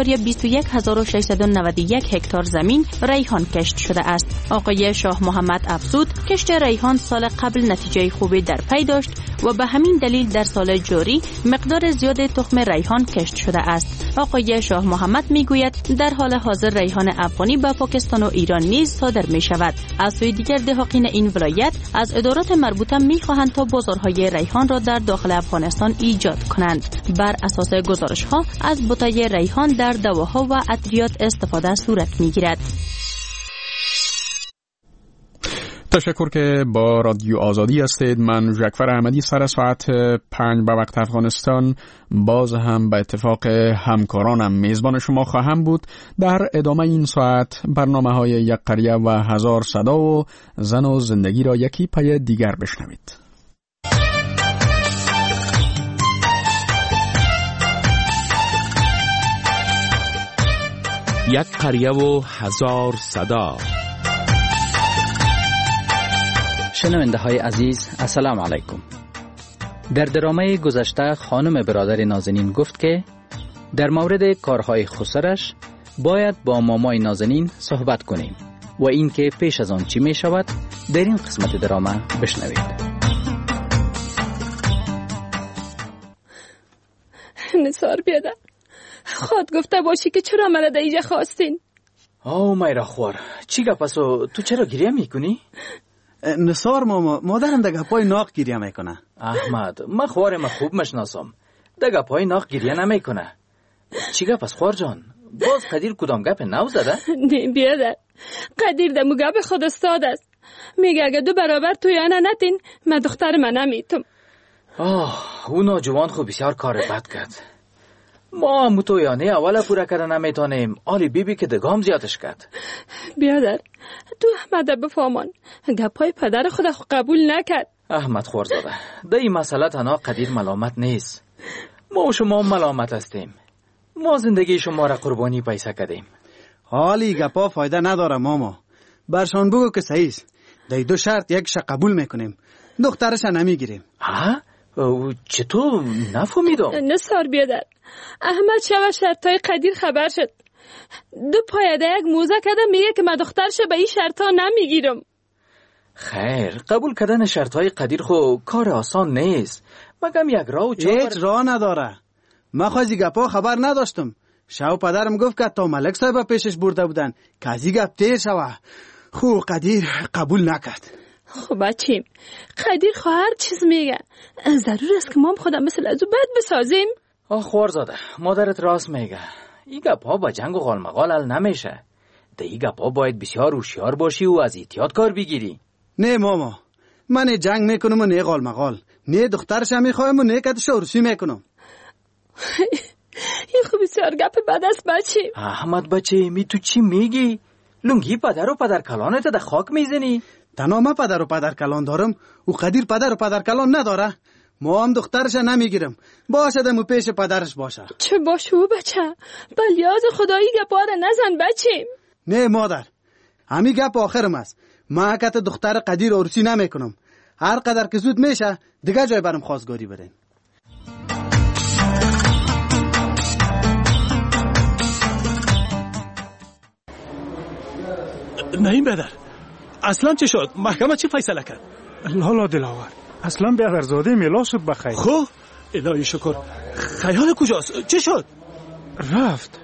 2.21691 هکتار زمین ریحان کشت شده است. آقای شاه محمد افزود کشت ریحان سال قبل نتیجه خوبی در پی داشت و به همین دلیل در سال جاری مقدار زیاد تخم ریحان کشت شده است. آقای شاه محمد میگوید در حال حاضر ریحان افغانی به پاکستان و ایران نیز صادر می شود. از سوی دیگر دهقان این ولایت از ادارات مربوطه میخواهند تا بازارهای ریحان را در داخل افغانستان ایجاد کنند. بر اساس گزارش ها از بوته ریحان در دواها و ادویات استفاده صورت میگیرد. تشکر که با رادیو آزادی هستید. من جعفر احمدی سر ساعت 5 به وقت افغانستان باز هم به اتفاق همکارانم میزبان شما خواهم بود. در ادامه این ساعت برنامه‌های یک قریه و هزار صدا و زن و زندگی را یکی پی دیگر بشنوید. یک قریه و هزار صدا. شنونده های عزیز، السلام علیکم. در درامه گذشته خانم برادر نازنین گفت که در مورد کارهای خسرش باید با مامای نازنین صحبت کنیم و اینکه پیش از آن چی می شود در این قسمت درامه بشنوید. نثار بیادر، خود گفته باشی که چرا منو در اینجا خواستین؟ میرا خور، چی گپ است و تو چرا گریه میکنی؟ نثار ماما، مادرم در گپای ناق گریه میکنه. احمد، من خوارم خوب مشناسم، در گپای ناق گریه نمیکنه. چی گپ است خوار جان؟ باز قدیر کدام گپ نو زده؟ نه بیادر، قدیر دمو گپ خود استاد است. میگه اگه دو برابر توی آنه نتین من دختر من نمیتم. او نوجوان خوب بسیار کار بد کرد. ما هم تویانه اولا پورا کردن نمیتونیم، آلی بیبی که دگام زیادش کرد. بیادر، تو احمد بفهمان، گپای پدر خود قبول نکرد. احمد خورزاده، در این مسئله تنها قدیر ملامت نیست، ما و شما ملامت هستیم. ما زندگی شما را قربانی پیسه کردیم. حالی گپا فایده نداره ماما، برشان بگو که صحیح است. در دو شرط یکش قبول میکنیم، دخترش نمیگیریم. چطور؟ نفهمیدم. نثار بیادر، احمد شب شرطای قدیر خبر شد. دو پایده یک موزه کده میگه که من دخترش به این شرطا نمیگیرم. خیر، قبول کردن شرطای قدیر خو کار آسان نیست، مگم یک راه و هیچ راه نداره. من خوازی گپا خبر نداشتم. شو پدرم گفت که تا ملک صاحب پیشش برده بودن که از این گپ تیر شوه. خو قدیر قبول نکرد. خب بچیم، قدیر خواهر هر چیز میگه، ضرور است که ما خودم مثل از او بد بسازیم. خوارزاده، مادرت راست میگه. این گپا با جنگ و غالمغال حل نمیشه. ده این گپا باید بسیار هوشیار باشی و از احتیاط کار بگیری. نه ماما، من نه جنگ میکنم و نه غالمغال، نه دخترش هم میخوایم و نه کدش عروسی میکنم. این خوب بسیار گپ بد است بچیم. احمد بچه، می تو چی میگی؟ لنگی پدر و پدر کلانت در خاک میزنی؟ تنها من پدر و پدر کلان دارم و قدیر پدر و پدر کلان نداره. ما هم دخترش نمیگیرم، باشدم و پیش پدرش باشه. چه باشو بچه، بلیاز خدایی گپار نزن بچیم. نه مادر، همی گپ آخرم است. من حقیقت دختر قدیر عروسی نمیکنم. هر قدر که زود میشه دیگه جای برم خواستگاری بریم. نعیم برادر، اصلا چه شد؟ محکمه چی فیصله کرد؟ لالا دلاور، اصلا برادرزاده میلا شد بخیر. خب الهی شکر. خیال کجاست؟ چه شد؟ رفت؟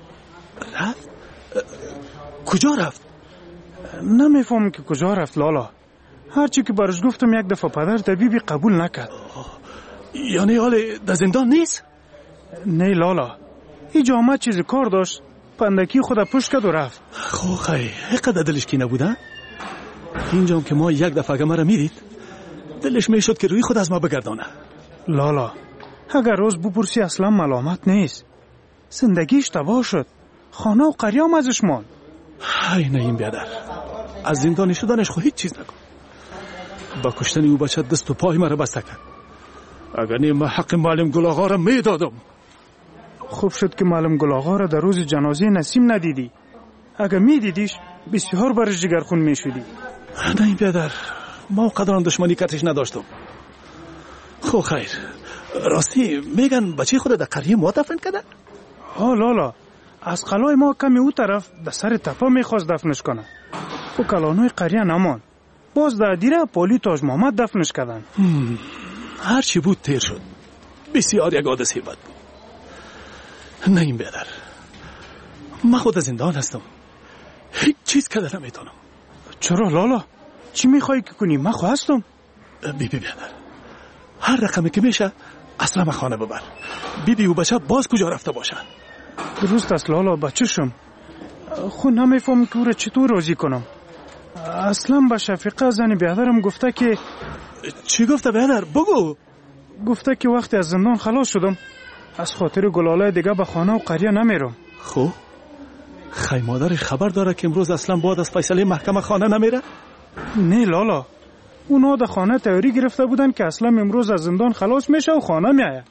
کجا رفت؟ نمیفهم که کجا رفت لالا. هرچی که برش گفتم یک دفعه پدر طبیبی قبول نکرد. یعنی حال در زندان نیست؟ نه لالا، اینجا آمد چیزی کار داشت، پندکی خود پشت کرد و رفت. خب خیلی قدر دلش کی نبوده؟ اینجام که ما یک دفعه مرا میدید دلش میشد که روی خود از ما بگردانه. لالا، اگر روز بپرسی اصلا ملامت نیست، زندگیش تباه شد، خانه و قریام ازش ماند. های نعیم بیادر، از زندانی شدنش خو هیچ چیز نکن. با کشتن او بچه دست و پای مرا بسته کرد. اگر نیم حق معلم گل آقا را میدادم. خوب شد که معلم گل آقا را در روز جنازه نسیم ندیدی. اگر میدیدیش بسیار برش جگرخون میشدی. نعیم بیادر، ما قدران دشمنی کتش نداشتم. خب خیر، راستی میگن بچه خود در قریه ما دفن کرده؟ لالا، از قلای ما کمی او طرف در سر تپه میخواست دفنش کنه. او کلانوی قریه نمان، باز در دیره پولی تاج محمد دفنش کردن. هر چی بود تیر شد. بسیار یک عادت ثیبت بود. نعیم بیادر، من خود زندان هستم، هیچ چیز کده نمیتونم. چرا لالا؟ چی میخوایی که کنی؟ من خواستم. بیادر، هر رقمی که میشه اصلا من خانه ببر. بیبی و بچه باز کجا رفته باشن؟ درست است لالا، بچه شم. خود نمیفهم که او را چطور راضی کنم. اصلا به شفیقه زن بیادرم گفته که... چی گفته بیادر؟ بگو. گفته که وقتی از زندان خلاص شدم از خاطر گلاله دیگه به خانه و قریه نمیرم. خب خی مادر خبر داره که امروز اصلا بعد از فیصله محکمه خانه نمیره؟ نه لالا، اونا در خانه تیاری گرفته بودن که اصلا امروز از زندان خلاص میشه و خانه میآید.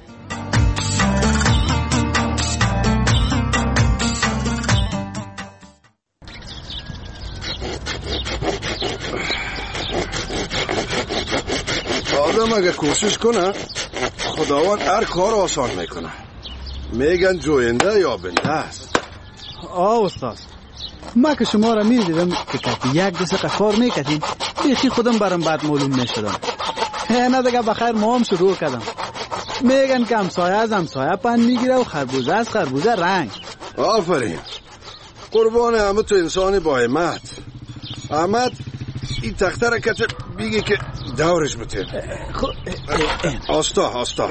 آدم اگه کوشش کنه خداوند هر کار آسان میکنه. میگن جوینده یا بنده است. استاد، ما که شما را میدیدم که کتی یک دسته کار میکردیم بیخی خودم برام بعد معلوم میشدم. نه دیگه بخیر ما هم شروع کردم. میگن که همسایه از همسایه پند میگیره و خربوزه از خربوزه رنگ. آفرین، قربان همه تو انسانی با همت. احمد این تخته را کتر بیگی که دورش بتیم. آستا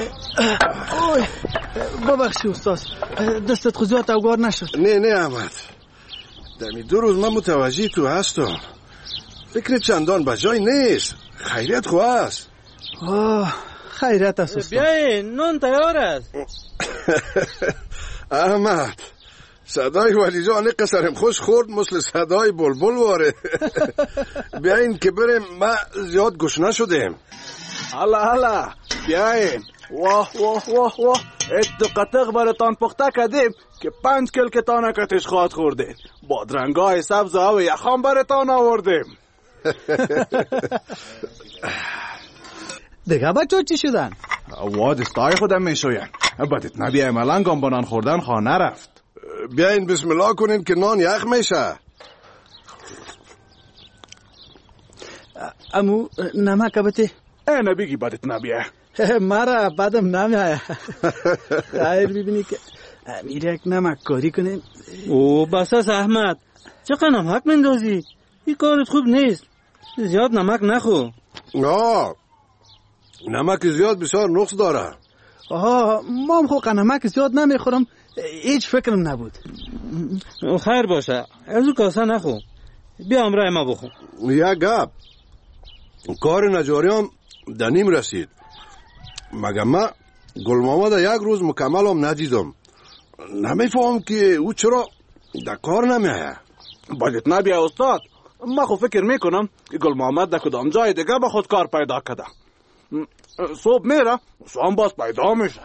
ببخشی استاد، دستت خوزیات اوگار نشد. نه احمد، دمی 2 روز من متوجه تو هستم. فکر چندان بجای نیست. خیریت خواه است. خیریت است استاد. بیاین نون تیار است. احمد، صدای ولی جان قصرم خوش خورد مثل صدای بلبل واره. بیاین که بریم، ما زیاد گشنه شدیم. هلا بیاین. واه اتو قطق براتان پخته کردیم که 5 کل که تانکتش خواد خوردیم. بادرنگای سبز و یخام براتان آوردیم. دیگه بچه چی شدن؟ وادستای خودم میشوین. بدت نبیایم الان گامبانان خوردن خانه رفت. بیاین بسم الله کنین که نان یخ میشه. امو نمک بته؟ نبیگی بدت نبیه. مرا بدم نمیایه. خیر ببینی که امیر یک نمک کاری کنیم. بس است احمد، چقدر نمک مندازی؟ این کارت خوب نیست. زیاد نمک نخو. نمک زیاد بسیار نقص داره. ما هم خواه نمک زیاد نمیخورم، هیچ فکرم نبود. خیر باشه، از او کاسه نخو. بیا امرای ما بخو. یک گپ، کار نجاری هم دنیم رسید. مگه ما گل محمد 1 روز مکمل هم ندیدم. نمیفهم که او چرا در کار نمیه. باید نبیه استاد. ما خو فکر میکنم که گل محمد در کدام جای دیگه با خود کار پیدا کرده. صبح میره شام باز پیدا میشه.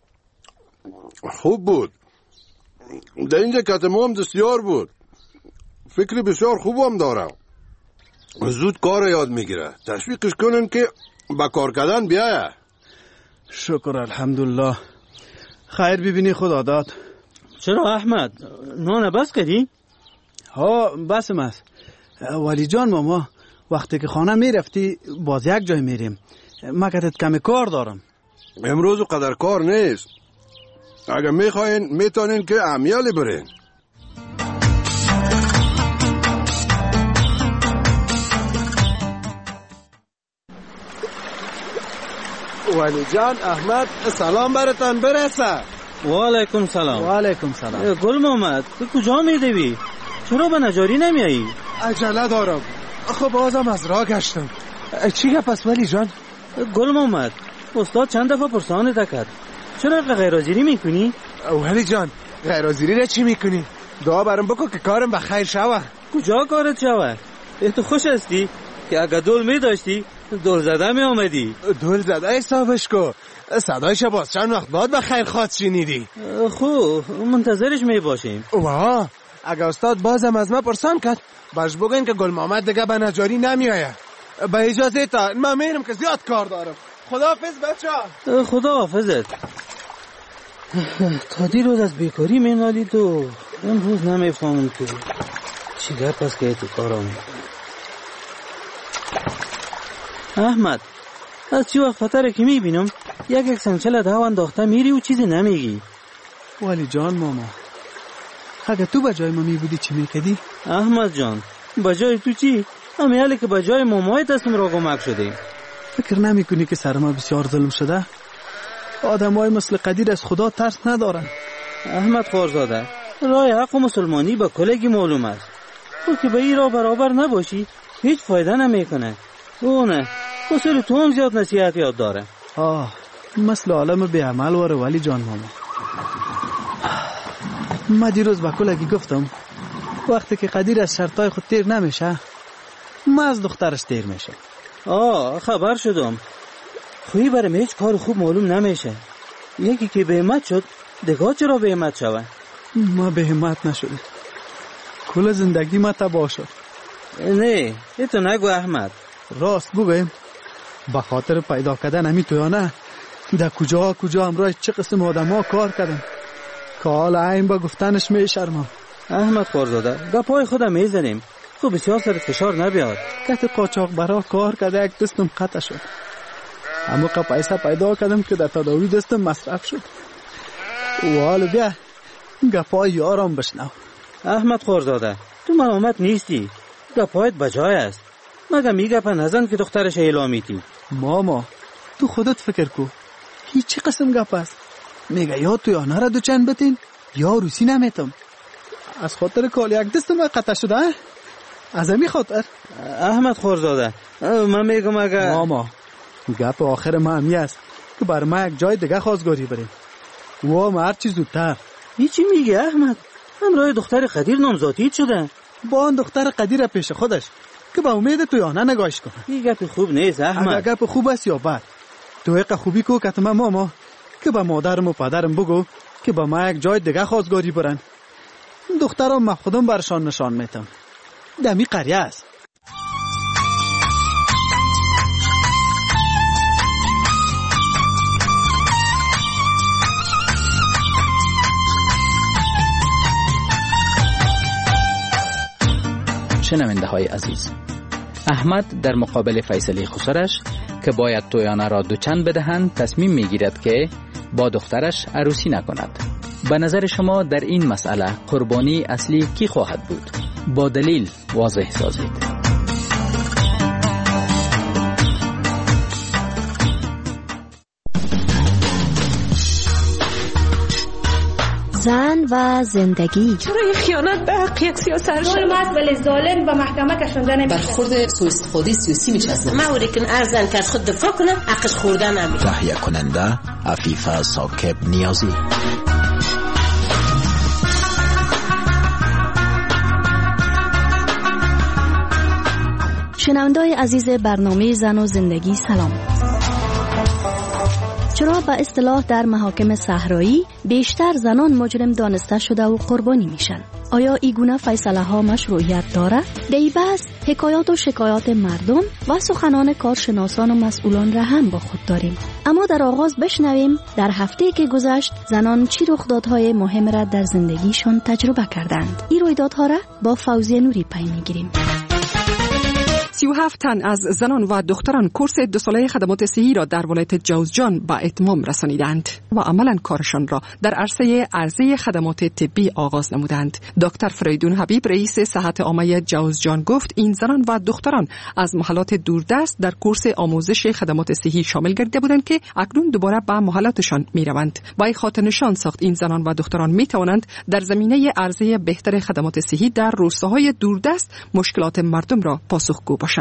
خوب بود. در اینجا کتمو هم دستیار بود. فکری بسیار خوب هم داره. زود کار یاد میگیره. تشویقش کنن که با کار کردن بیایه. شکر الحمدلله. خیر ببینی خدا داد. چرا احمد؟ نان بس کردی؟ بسم است. ولی جان ماما وقتی که خانه میرفتی باز یک جای میریم. ما کتت کمی کار دارم. امروز قدر کار نیست. اگر میخواین میتونین که امیالی برین. ولی جان احمد سلام براتان برسه. و علیکم سلام. و علیکم سلام. گل محمد تو کجا میدوی؟ چرا به نجاری نمیایی؟ عجله دارم. خب بازم از راه گشتم. چی گپ است ولی جان؟ گل محمد استاد چند دفعه پرسانت کرد چرا غیرحاضری میکنی؟ ولی جان غیرحاضری را چی میکنی؟ دعا برام بکن که کارم به خیر شوه. کجا کارت شوه؟ تو خوش هستی که اگه دول میداشتی دول زده می آمدی. دول زده حسابش کو. صدایش باز چند وقت بعد به خیر خواد شنیدی. خوب منتظرش می باشیم. واه اگه استاد بازم از ما پرسان کرد باش بگین که گل محمد دیگه به نجاری نمیآید. به اجازه تا من میرم که زیاد کار دارم. خداحافظ بچه. خداحافظت. تا دیروز از بیکاری مینالی تو اون روز نمیفهمم که چی گپ است که تو کارم. احمد از چی وقت فتره که میبینم یک سنچل دو انداخته میری و چیزی نمیگی. ولی جان ماما اگه تو بجای ما میبودی چی میکدی؟ احمد جان بجای تو چی؟ امیالی که بجای مامای تصمیم را گمک شده. فکر نمی کنی که سر ما بسیار ظلم شده؟ آدم های مثل قدیر از خدا ترس ندارن. احمد خورزاده رای حق و مسلمانی با کلگی معلوم است. تو که به این را برابر نباشی هیچ فایده نمیکنه. اونه خسر تو هم زیاد نصیحت یاد داره. مثل عالم به عمل واره ولی جان ماما. ما دیروز با کلگی گفتم وقتی که قدیر از شرطای خود تیر نمیشه ما از دخترش تیر میشه. خبر شدم. خویی برم هیچ کار خوب معلوم نمیشه. یکی که به همت شد دگاه چرا به همت شود؟ ما به همت نشدیم. کل زندگی ما تباه شد. نه تو نگو احمد. راست بگویم با خاطر پیدا کردن همی تویانه در کجا امروز چه قسم آدم ها کار کردن که حالا این با گفتنش می شرمم. احمد خورزاده گپای خودم میزنیم. خب بسیار سرت فشار نبیاد. کت قاچاق برا کار کرده یک دستم قطع شد. اما که پیسه پیدا کردم که در تداوی دستم مصرف شد. و حالا بیا گپای یارم بشنو. احمد خورزاده تو ملامت نیستی. گپایت بجای است. مگه میگه نزن که دخترش اعلامیتی. ماما تو خودت فکر کو هیچ قسم گپ است. میگه یا تو آنها را دو چند بتین یا روسی نمیتم. از خاطر کال یک دستم قطع شده از همی خاطر. احمد خورزاده من میگم اگه ماما گپ آخر ما همی است که بر ما یک جای دیگه خواستگاری بریم و ما هر چیز زودتر. هیچی میگه احمد؟ همراه دختر قدیر نامزادیت شده. با آن دختر قدیر پیش خودش که با امید توی آنها نگاهش کنه. این گپ خوب نیست احمد. اگه گپ خوب است یا بد تو یک خوبی کو کتما ماما که با مادرم و پدرم بگو که با ما یک جای دیگه خواستگاری برن. دخترم ما خودم برشان نشان میتم. دمی قریه است. شنونده های عزیز، احمد در مقابل فیصله خسرش که باید تویانه را دوچند بدهند تصمیم میگیرد که با دخترش عروسی نکند. به نظر شما در این مسئله قربانی اصلی کی خواهد بود؟ با دلیل واضح سازید. زن و زندگی. چرا این خیانت به حق یک سیاست ظلم است ولی ظالم به محکمه کشانده نمیشه. برخورد سوء استفاده سیاسی میچسبه. ما اوریکن ارزن که از خود دفاع کنه حقش خوردن نمیشه. تهیه کننده عفیفه ساکب نیازی. شنونده‌های عزیز برنامه زن و زندگی سلام. چرا به اصطلاح در محاکم صحرایی بیشتر زنان مجرم دانسته شده و قربانی میشن؟ آیا این گونه فیصله ها مشروعیت داره؟ در این بحث حکایات و شکایات مردم و سخنان کارشناسان و مسئولان را هم با خود داریم. اما در آغاز بشنویم در هفته که گذشت زنان چی رخدادهای مهم را در زندگیشون تجربه کردند. این رویدادها را با فوزیه نوری پی میگیریم. 37 تن از زنان و دختران کورس 2 ساله خدمات صحی را در ولایت جوزجان به اتمام رسانیدند و عملاً کارشان را در عرصه خدمات طبی آغاز نمودند. دکتر فریدون حبیب رئیس صحت عامه جوزجان گفت این زنان و دختران از محلات دوردست در کورس آموزش خدمات صحی شامل گردیده بودند که اکنون دوباره به محلاتشان میروند. با این خاطر نشان ساخت این زنان و دختران میتوانند در زمینه عرضه بهتر خدمات صحی در روستاهای دوردست مشکلات مردم را پاسخگو باشند.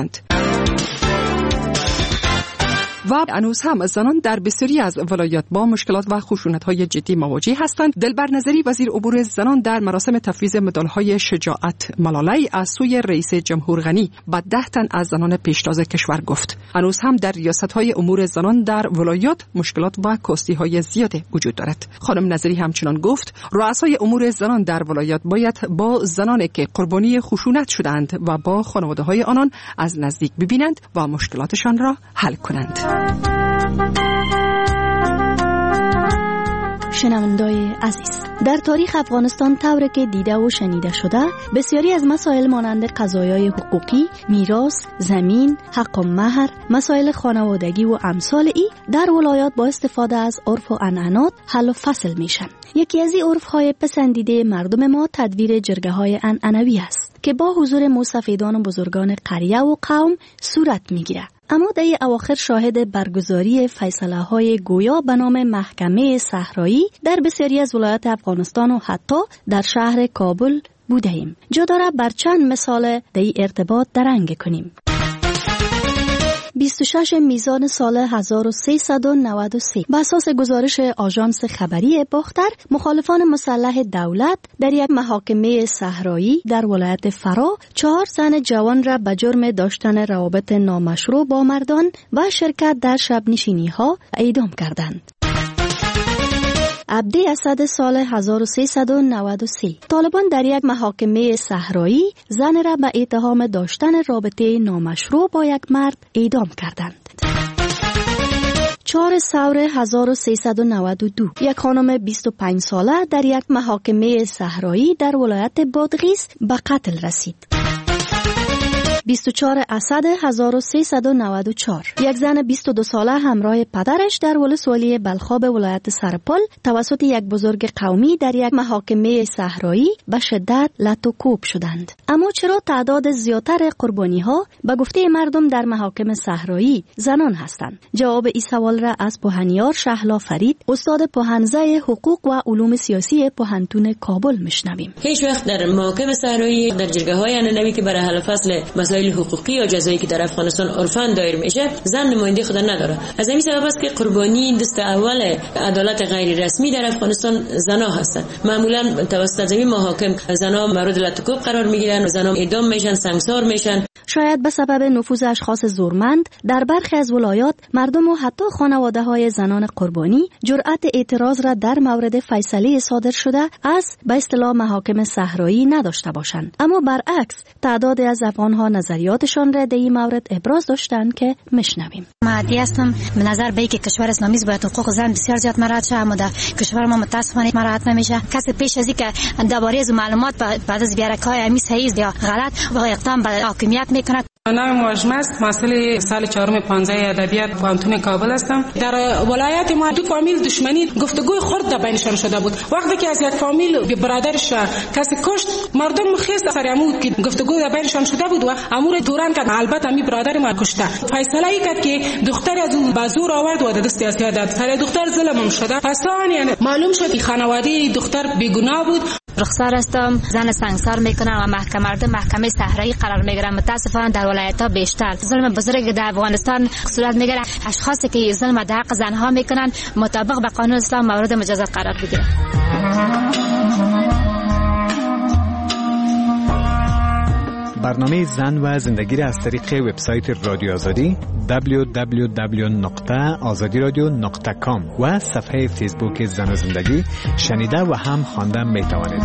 و هنوز هم زنان در بسیاری از ولایات با مشکلات و خشونت‌های جدی مواجه هستند. دلبر نظری وزیر امور زنان در مراسم تفویض مدال‌های شجاعت ملاله از سوی رئیس جمهور غنی به 10 تن از زنان پیشتاز کشور گفت. هنوز هم در ریاست‌های امور زنان در ولایات مشکلات و کاستی‌های زیادی وجود دارد. خانم نظری همچنان گفت رؤسای امور زنان در ولایات باید با زنانی که قربانی خشونت شدند و با خانواده‌های آنان از نزدیک ببینند و مشکلاتشان را حل کنند. شنونده‌های عزیز، در تاریخ افغانستان طوری که دیده و شنیده شده بسیاری از مسائل مانند قضایای حقوقی، میراث، زمین، حق و مهر، مسائل خانوادگی و امثال ای در ولایات با استفاده از عرف و عنعنات حل و فصل میشن. یکی از این عرف‌های پسندیده مردم ما تدویر جرگه‌های عنعنوی است که با حضور موسفیدان و بزرگان قریه و قوم صورت میگیره. اما در اواخر شاهد برگزاری فیصله‌های گویا به نام محکمه صحرایی در بسیاری از ولایات افغانستان و حتی در شهر کابل بوده ایم. جا داره بر چند مثال در این ارتباط درنگ کنیم. 26 میزان سال 1393 بر اساس گزارش آژانس خبری باختر، مخالفان مسلح دولت در یک محاکمه صحرایی در ولایت فرا 4 زن جوان را به جرم داشتن روابط نامشروع با مردان و شرکت در شب نشینی ها اعدام کردند. عبدی اسد سال 1393 طالبان در یک محاکمه صحرایی زن را به اتهام داشتن رابطه نامشروع با یک مرد اعدام کردند. 4 ثور 1392 یک خانم 25 ساله در یک محاکمه صحرایی در ولایت بادغیس به قتل رسید. 24 اسد 1394 یک زن 22 ساله همراه پدرش در ولسوالی بلخاب ولایت سرپل توسط یک بزرگ قومی در یک محاکمه صحرایی به شدت لط و کوب شدند. اما چرا تعداد زیادتر قربانی ها به گفته مردم در محاکم صحرایی زنان هستند؟ جواب این سوال را از پوهنیار شهلا فرید، استاد پوهنزه حقوق و علوم سیاسی پوهنتون کابل میشنویم. هیچ وقت در محاکم صحرایی در جرگه‌های عنعنوی که برای حل فصل مسائل حقوقی یا جزایی که در افغانستان عرفاً دایر میشه زن نماینده خود نداره. از همین سبب است که قربانی دست اول عدالت غیر رسمی در افغانستان زنا هستند. معمولا توسط زمین محاکم زنا مورد لطکوب قرار میگیرن، زنا اعدام میشن، سنگسار میشن. شاید به سبب نفوذ اشخاص زورمند در برخی از ولایات مردم و حتی خانواده‌های زنان قربانی جرأت اعتراض را در مورد فیصله صادر شده از به اصطلاح محاکم صحرایی نداشته باشند. اما برعکس تعدادی از افغان‌ها نظریاتشان را در این مورد ابراز داشتند که میشنویم. مادی هستم. به نظر به که کشور اسلامی باید حقوق زن بسیار زیاد مراعات شه، اما در کشور ما متاسفانه مراعات نمیشه. کسی پیش از اینکه درباره از معلومات بعد از بیارکای امی صحیح یا غلط و اقدام به حاکمیت میکنه. نام واژم است. مسئله سال 4 15 ادبیات پوهنتون کابل هستم. در ولایت ما دو فامیل دشمنی گفتگوی خرد در بینشان شده بود. وقتی که از یک فامیل برادرش کسی کشت، مردم خیس سر عمود که گفتگو در بینشان شده بود و امور دوران کرد. البته می برادر ما کشته. فیصله ای کرد که دختر از اون بازور آورد و دست سیاسی داد. سر دختر ظلم شده. پس یعنی معلوم شد که خانواده دختر بیگناه بود. رخسار هستم. زن سنگسار میکنم و محکمه صحرایی قرار میگیرم. متاسفانه در ولایت‌ها بیشتر ظلم بزرگ در افغانستان صورت میگیره. اشخاصی که ظلم در حق زنها میکنن مطابق به قانون اسلام مورد مجازات قرار بگیره. برنامه زن و زندگی را از طریق وبسایت رادیو آزادی www.azadiradio.com و صفحه فیسبوک زن و زندگی شنیده و هم خواندن میتوانید.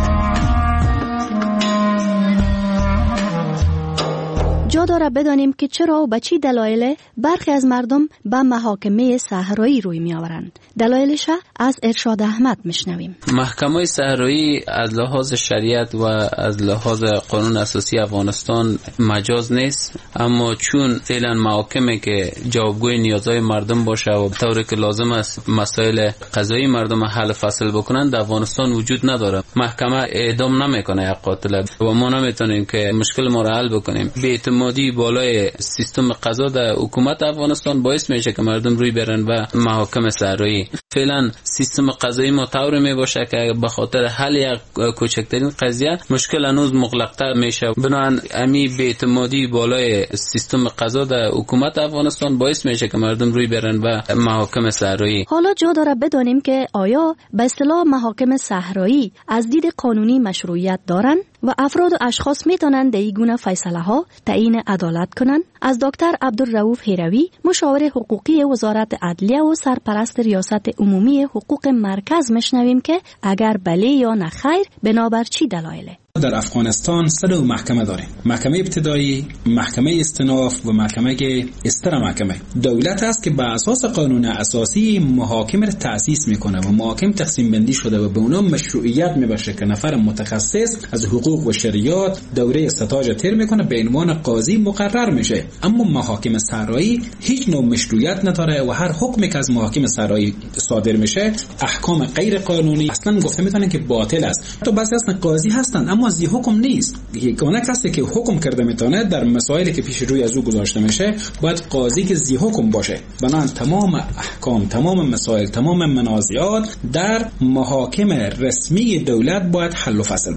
جا داره بدانیم که چرا و به چی دلایل برخی از مردم به محاکمه صحرایی روی می آورند. دلایلش از ارشاد احمد میشنویم. محکمه صحرایی از لحاظ شریعت و از لحاظ قانون اساسی افغانستان مجاز نیست، اما چون فعلا محاکمه که جوابگوی نیازهای مردم باشه و طوری که لازم است مسائل قضایی مردم حل فصل بکنن در افغانستان وجود نداره. محکمه اعدام نمیکنه یک قاتل و ما نمیتونیم که مشکل ما را حل بکنیم. بی‌اعتمادی بالای سیستم قضا در حکومت افغانستان باعث میشه که مردم روی برن و محاکم صحرایی. فعلا سیستم قضایی ما طور می باشه که به خاطر حل یک کوچکترین قضیه مشکل هنوز مغلق‌تر میشه. بنابراین امی بی‌اعتمادی بالای سیستم قضا در حکومت افغانستان باعث میشه که مردم روی برن و محاکم صحرایی. حالا جا داره بدانیم که آیا به اصطلاح محاکم صحرایی از دید قانونی مشروعیت دارند و افراد و اشخاص میتونند در این گونه فیصله ها تعیین عدالت کنند؟ از دکتر عبدالرؤوف هیروی، مشاور حقوقی وزارت عدلیه و سرپرست ریاست عمومی حقوق مرکز میشنویم که اگر بله یا نه خیر بنابر چی دلایله؟ در افغانستان 3 محکمه داریم: محکمه ابتدایی، محکمه استئناف و محکمه استر محکمه. دولت است که به اساس قانون اساسی محاکم را تأسیس میکنه و محاکم تقسیم بندی شده و به اونها مشروعیت میبخشه که نفر متخصص از حقوق و شریعت دوره استاج تیر میکنه به عنوان قاضی مقرر میشه. اما محاکم صحرایی هیچ نوع مشروعیت نداره و هر حکمی که از محاکم صحرایی صادر میشه احکام غیر قانونی اصلا گفته میتونن که باطل است. تو بعضی اصلا قاضی هستن اما زی حکم نیست. یک کسی که حکم کرده میتونه در مسائلی که پیش روی از او گذاشته میشه باید قاضی که زی حکم باشه. بنابراین تمام احکام، تمام مسائل، تمام منازعات در محاکم رسمی دولت باید حل و فصل بشه.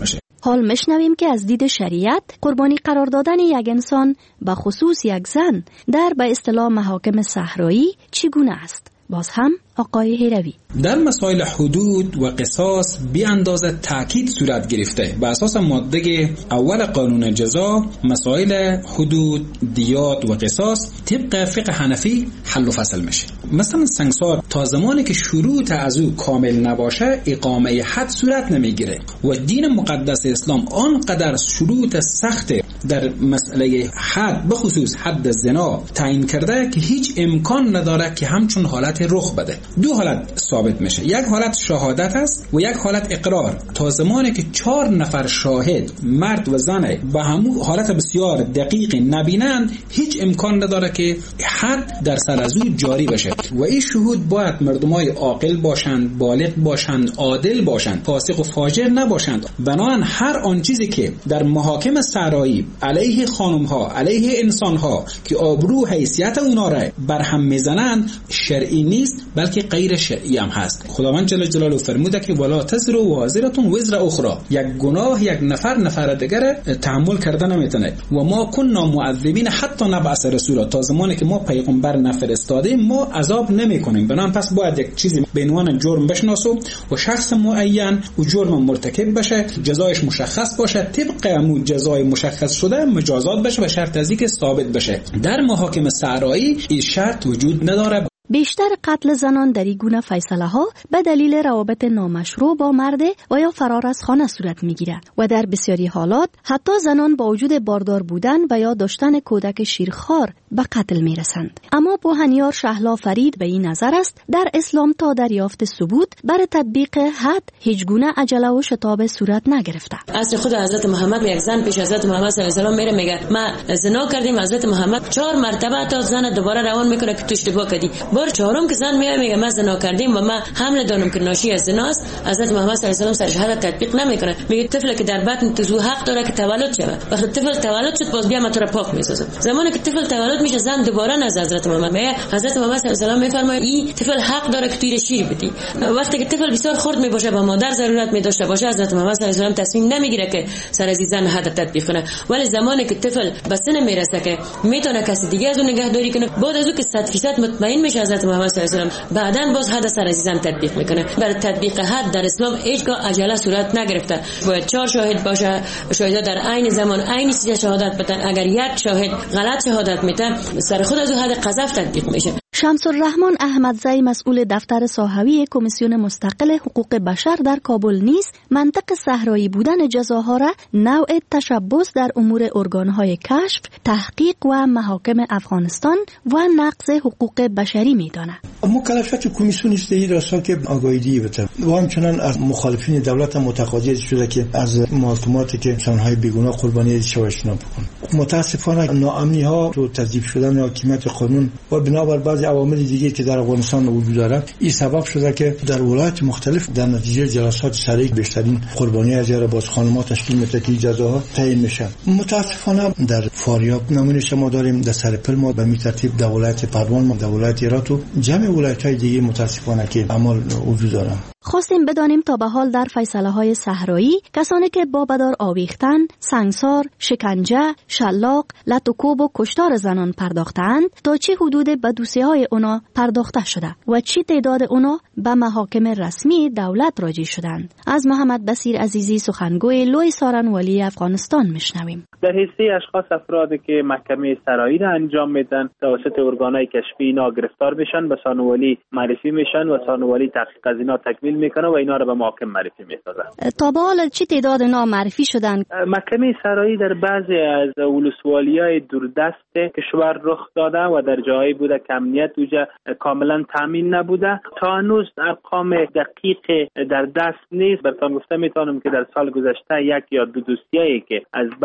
حال میشنویم که از دید شریعت قربانی قرار دادن یک انسان به خصوص یک زن در به اصطلاح محاکم صحرایی چگونه است. باز هم آقای هیروی در مسائل حدود و قصاص بی اندازه تاکید صورت گرفته. به اساس ماده اول قانون جزا مسائل حدود، دیات و قصاص طبق فقه حنفی حل و فصل میشه. مثلا سنگسار تا زمانی که شروط از او کامل نباشه اقامه حد صورت نمیگیره و دین مقدس اسلام آنقدر شروط سخت در مسئله حد به خصوص حد زنا تعیین کرده که هیچ امکان نداره که همچون حالت رخ بده. دو حالت ثابت میشه، یک حالت شهادت است و یک حالت اقرار. تا زمانی که 4 نفر شاهد مرد و زن به همون حالت بسیار دقیق نبینند هیچ امکان نداره که حد در سر از او جاری بشه و این شهود باید مردمای عاقل باشند، بالغ باشند، عادل باشند، فاسق و فاجر نباشند. بنابراین هر آن چیزی که در محاکم صحرایی علیه خانم ها، علیه انسان ها که آبرو حیثیت اونا را برهم میزنند شرعی نیست بلکه غیر شرعی هم هست. خداوند جل جلاله فرموده که ولا تزر وازره وزر اخرى، یک گناه یک نفر دیگر تحمل کردن نمیتونه. و ما كنا معذبین حتی نبعث رسولا، تا زمانی که ما پیغمبر نفرستادیم ما عذاب نمیکنیم. بنابراین پس باید یک چیزی به عنوان جرم بشناسو و شخص معین و جرم مرتکب بشه، جزایش مشخص باشه، طبق همون جزای مشخص شده مجازات بشه به شرط از اینکه ثابت بشه. در محاکم صحرایی این شرط وجود نداره. بیشتر قتل زنان در این گونه فیصله ها به دلیل روابط نامشروع با مرد و یا فرار از خانه صورت می گیرد و در بسیاری حالات حتی زنان با وجود باردار بودن و یا داشتن کودک شیرخوار به قتل می رسند. اما بوهنیار شهلا فرید به این نظر است در اسلام تا دریافت ثبوت بر تطبیق حد هیچ گونه عجله و شتاب صورت نگرفته. اصل خود حضرت محمد یک زن پیش حضرت محمد صلی الله علیه و آله میره میگه ما زنا کردیم. حضرت محمد 4 مرتبه تا زن دوباره روان میکنه که تو اشتباه کردی. بار 4م که زن میگه ما زنا کردیم و ما حمل دارم که ناشی از زناست، حضرت محمد صلی الله علیه و آله سر شهادت تطبیق نمیکنه. میگه طفل که در بطن تو حق داره که تولد شه. وقتی طفل تولد شد باز بیا ما تو را پاک میسازم. زمانی که طفل تولد میشه زن دوباره نزد حضرت محمد میگه حضرت محمد صلی الله علیه و آله میفرماید این طفل حق داره که توی شیر بدی. وقتی که طفل بسیار خرد میباشه و مادر ضرورت میداشته باشه حضرت محمد صلی الله علیه و آله تصمیم نمیگیره که سر از زن حد تطبیق کنه. ولی زمانی که طفل به سن میرسه که میتونه کسی دیگه از اون نگهداری کنه، بعد از اون که 100% مطمئن میشه حضرت محمد صلی الله علیه و آله بعدن باز حد سر از زن تطبیق میکنه. برای تطبیق حد در اسلام هیچگاه عجله صورت نگرفته. باید 4 شاهد باشه، شاهدا در عین زمان عین چیز شهادت بدن. اگر یک شاهد غلط شهادت میده سر خود از حد قذف تطبیق میشه. شمس الرحمن احمدزی مسئول دفتر صحوی کمیسیون مستقل حقوق بشر در کابل نیز منطق صحرایی بودن جزاها را نوع تشبث در امور ارگانهای کشف، تحقیق و محاکم افغانستان و نقض حقوق بشری می‌داند. مکلفیت کمیسیون است این راستا که آگاهی بده و همچنان از مخالفین دولت متقاضی شده که از محاکماتی که انسان‌های بیگناه قربانی شوشنا بکنن. متاسفانه ناامنی‌ها تو تضعیف شدن حاکمیت قانون و بنابر بعضی عوامل دیگه که در افغانستان وجود داره این سبب شده که در ولایات مختلف در نتیجه جلسات سریع بیشترین قربانی از یار باز خانم‌ها تشکیل میده که جزاها تعیین میشه. متاسفانه در فاریاب نمونه شما داریم، در سرپل ما به می ترتیب در ولایت پروان، در ولایت هرات و جمع ولایت‌های دیگه متاسفانه که اعمال وجود داره. خواستیم بدانیم تا به حال در فیصله‌های صحرایی کسانی که با بدار آویختن، سنگسار، شکنجه، شلاق، لطوکوب و کشتار زنان پرداختند تا چه حدود به دوسیه‌های اونا پرداخته شده و چه تعداد اونا به محاکم رسمی دولت راجع شدند. از محمد بصیر عزیزی سخنگوی لوی سارن ولی افغانستان میشنویم. در حیث اشخاص افرادی که محکمه صحرایی را انجام میدن توسط ارگانهای کشفی اینا گرفتار میشن، به سانوالی معرفی میشن و سانوالی تحقیق از اینا تکمیل میکنه و اینا را به محاکم معرفی میسازن. تا به حال چه تعداد اینا معرفی شدن؟ محکمه صحرایی در بعضی از ولسوالی‌های دوردست کشور رخ داده و در جایی بوده که امنیت اوجا کاملا تامین نبوده. تا هنوز ارقام دقیق در دست نیست. براتون گفته میتونم که در سال گذشته 1 یا 2 دوسیه‌ای که از بعضی از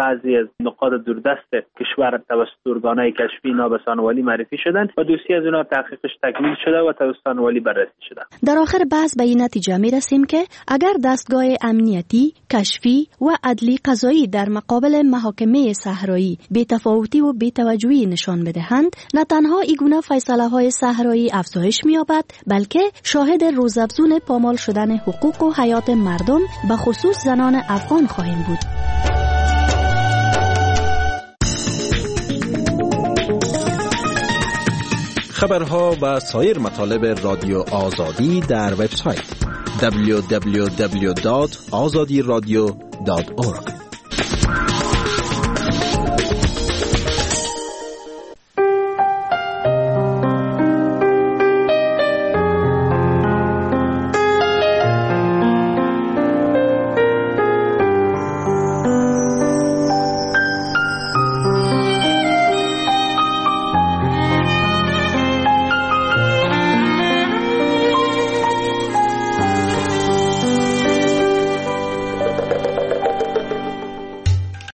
نقاط دوردست کشور توسط ارگانهای کشفی اینا به ثانیه‌والی معرفی شدند و دوستی از اینا تحقیقش تکمیل شده و توسط ثانیه‌والی بررسی شده. در آخر بحث به این نتیجه می رسیم که اگر دستگاه امنیتی، کشفی و عدلی قضایی در مقابل محاکمه صحرایی بی‌تفاوتی و بی‌توجهی نشان بدهند، نه تنها این گونه فیصله‌های صحرایی افزایش می‌یابد، بلکه شاهد روزافزون پامال شدن حقوق و حیات مردم به خصوص زنان افغان خواهیم بود. خبرها و سایر مطالب رادیو آزادی در وبسایت www.azadiradio.org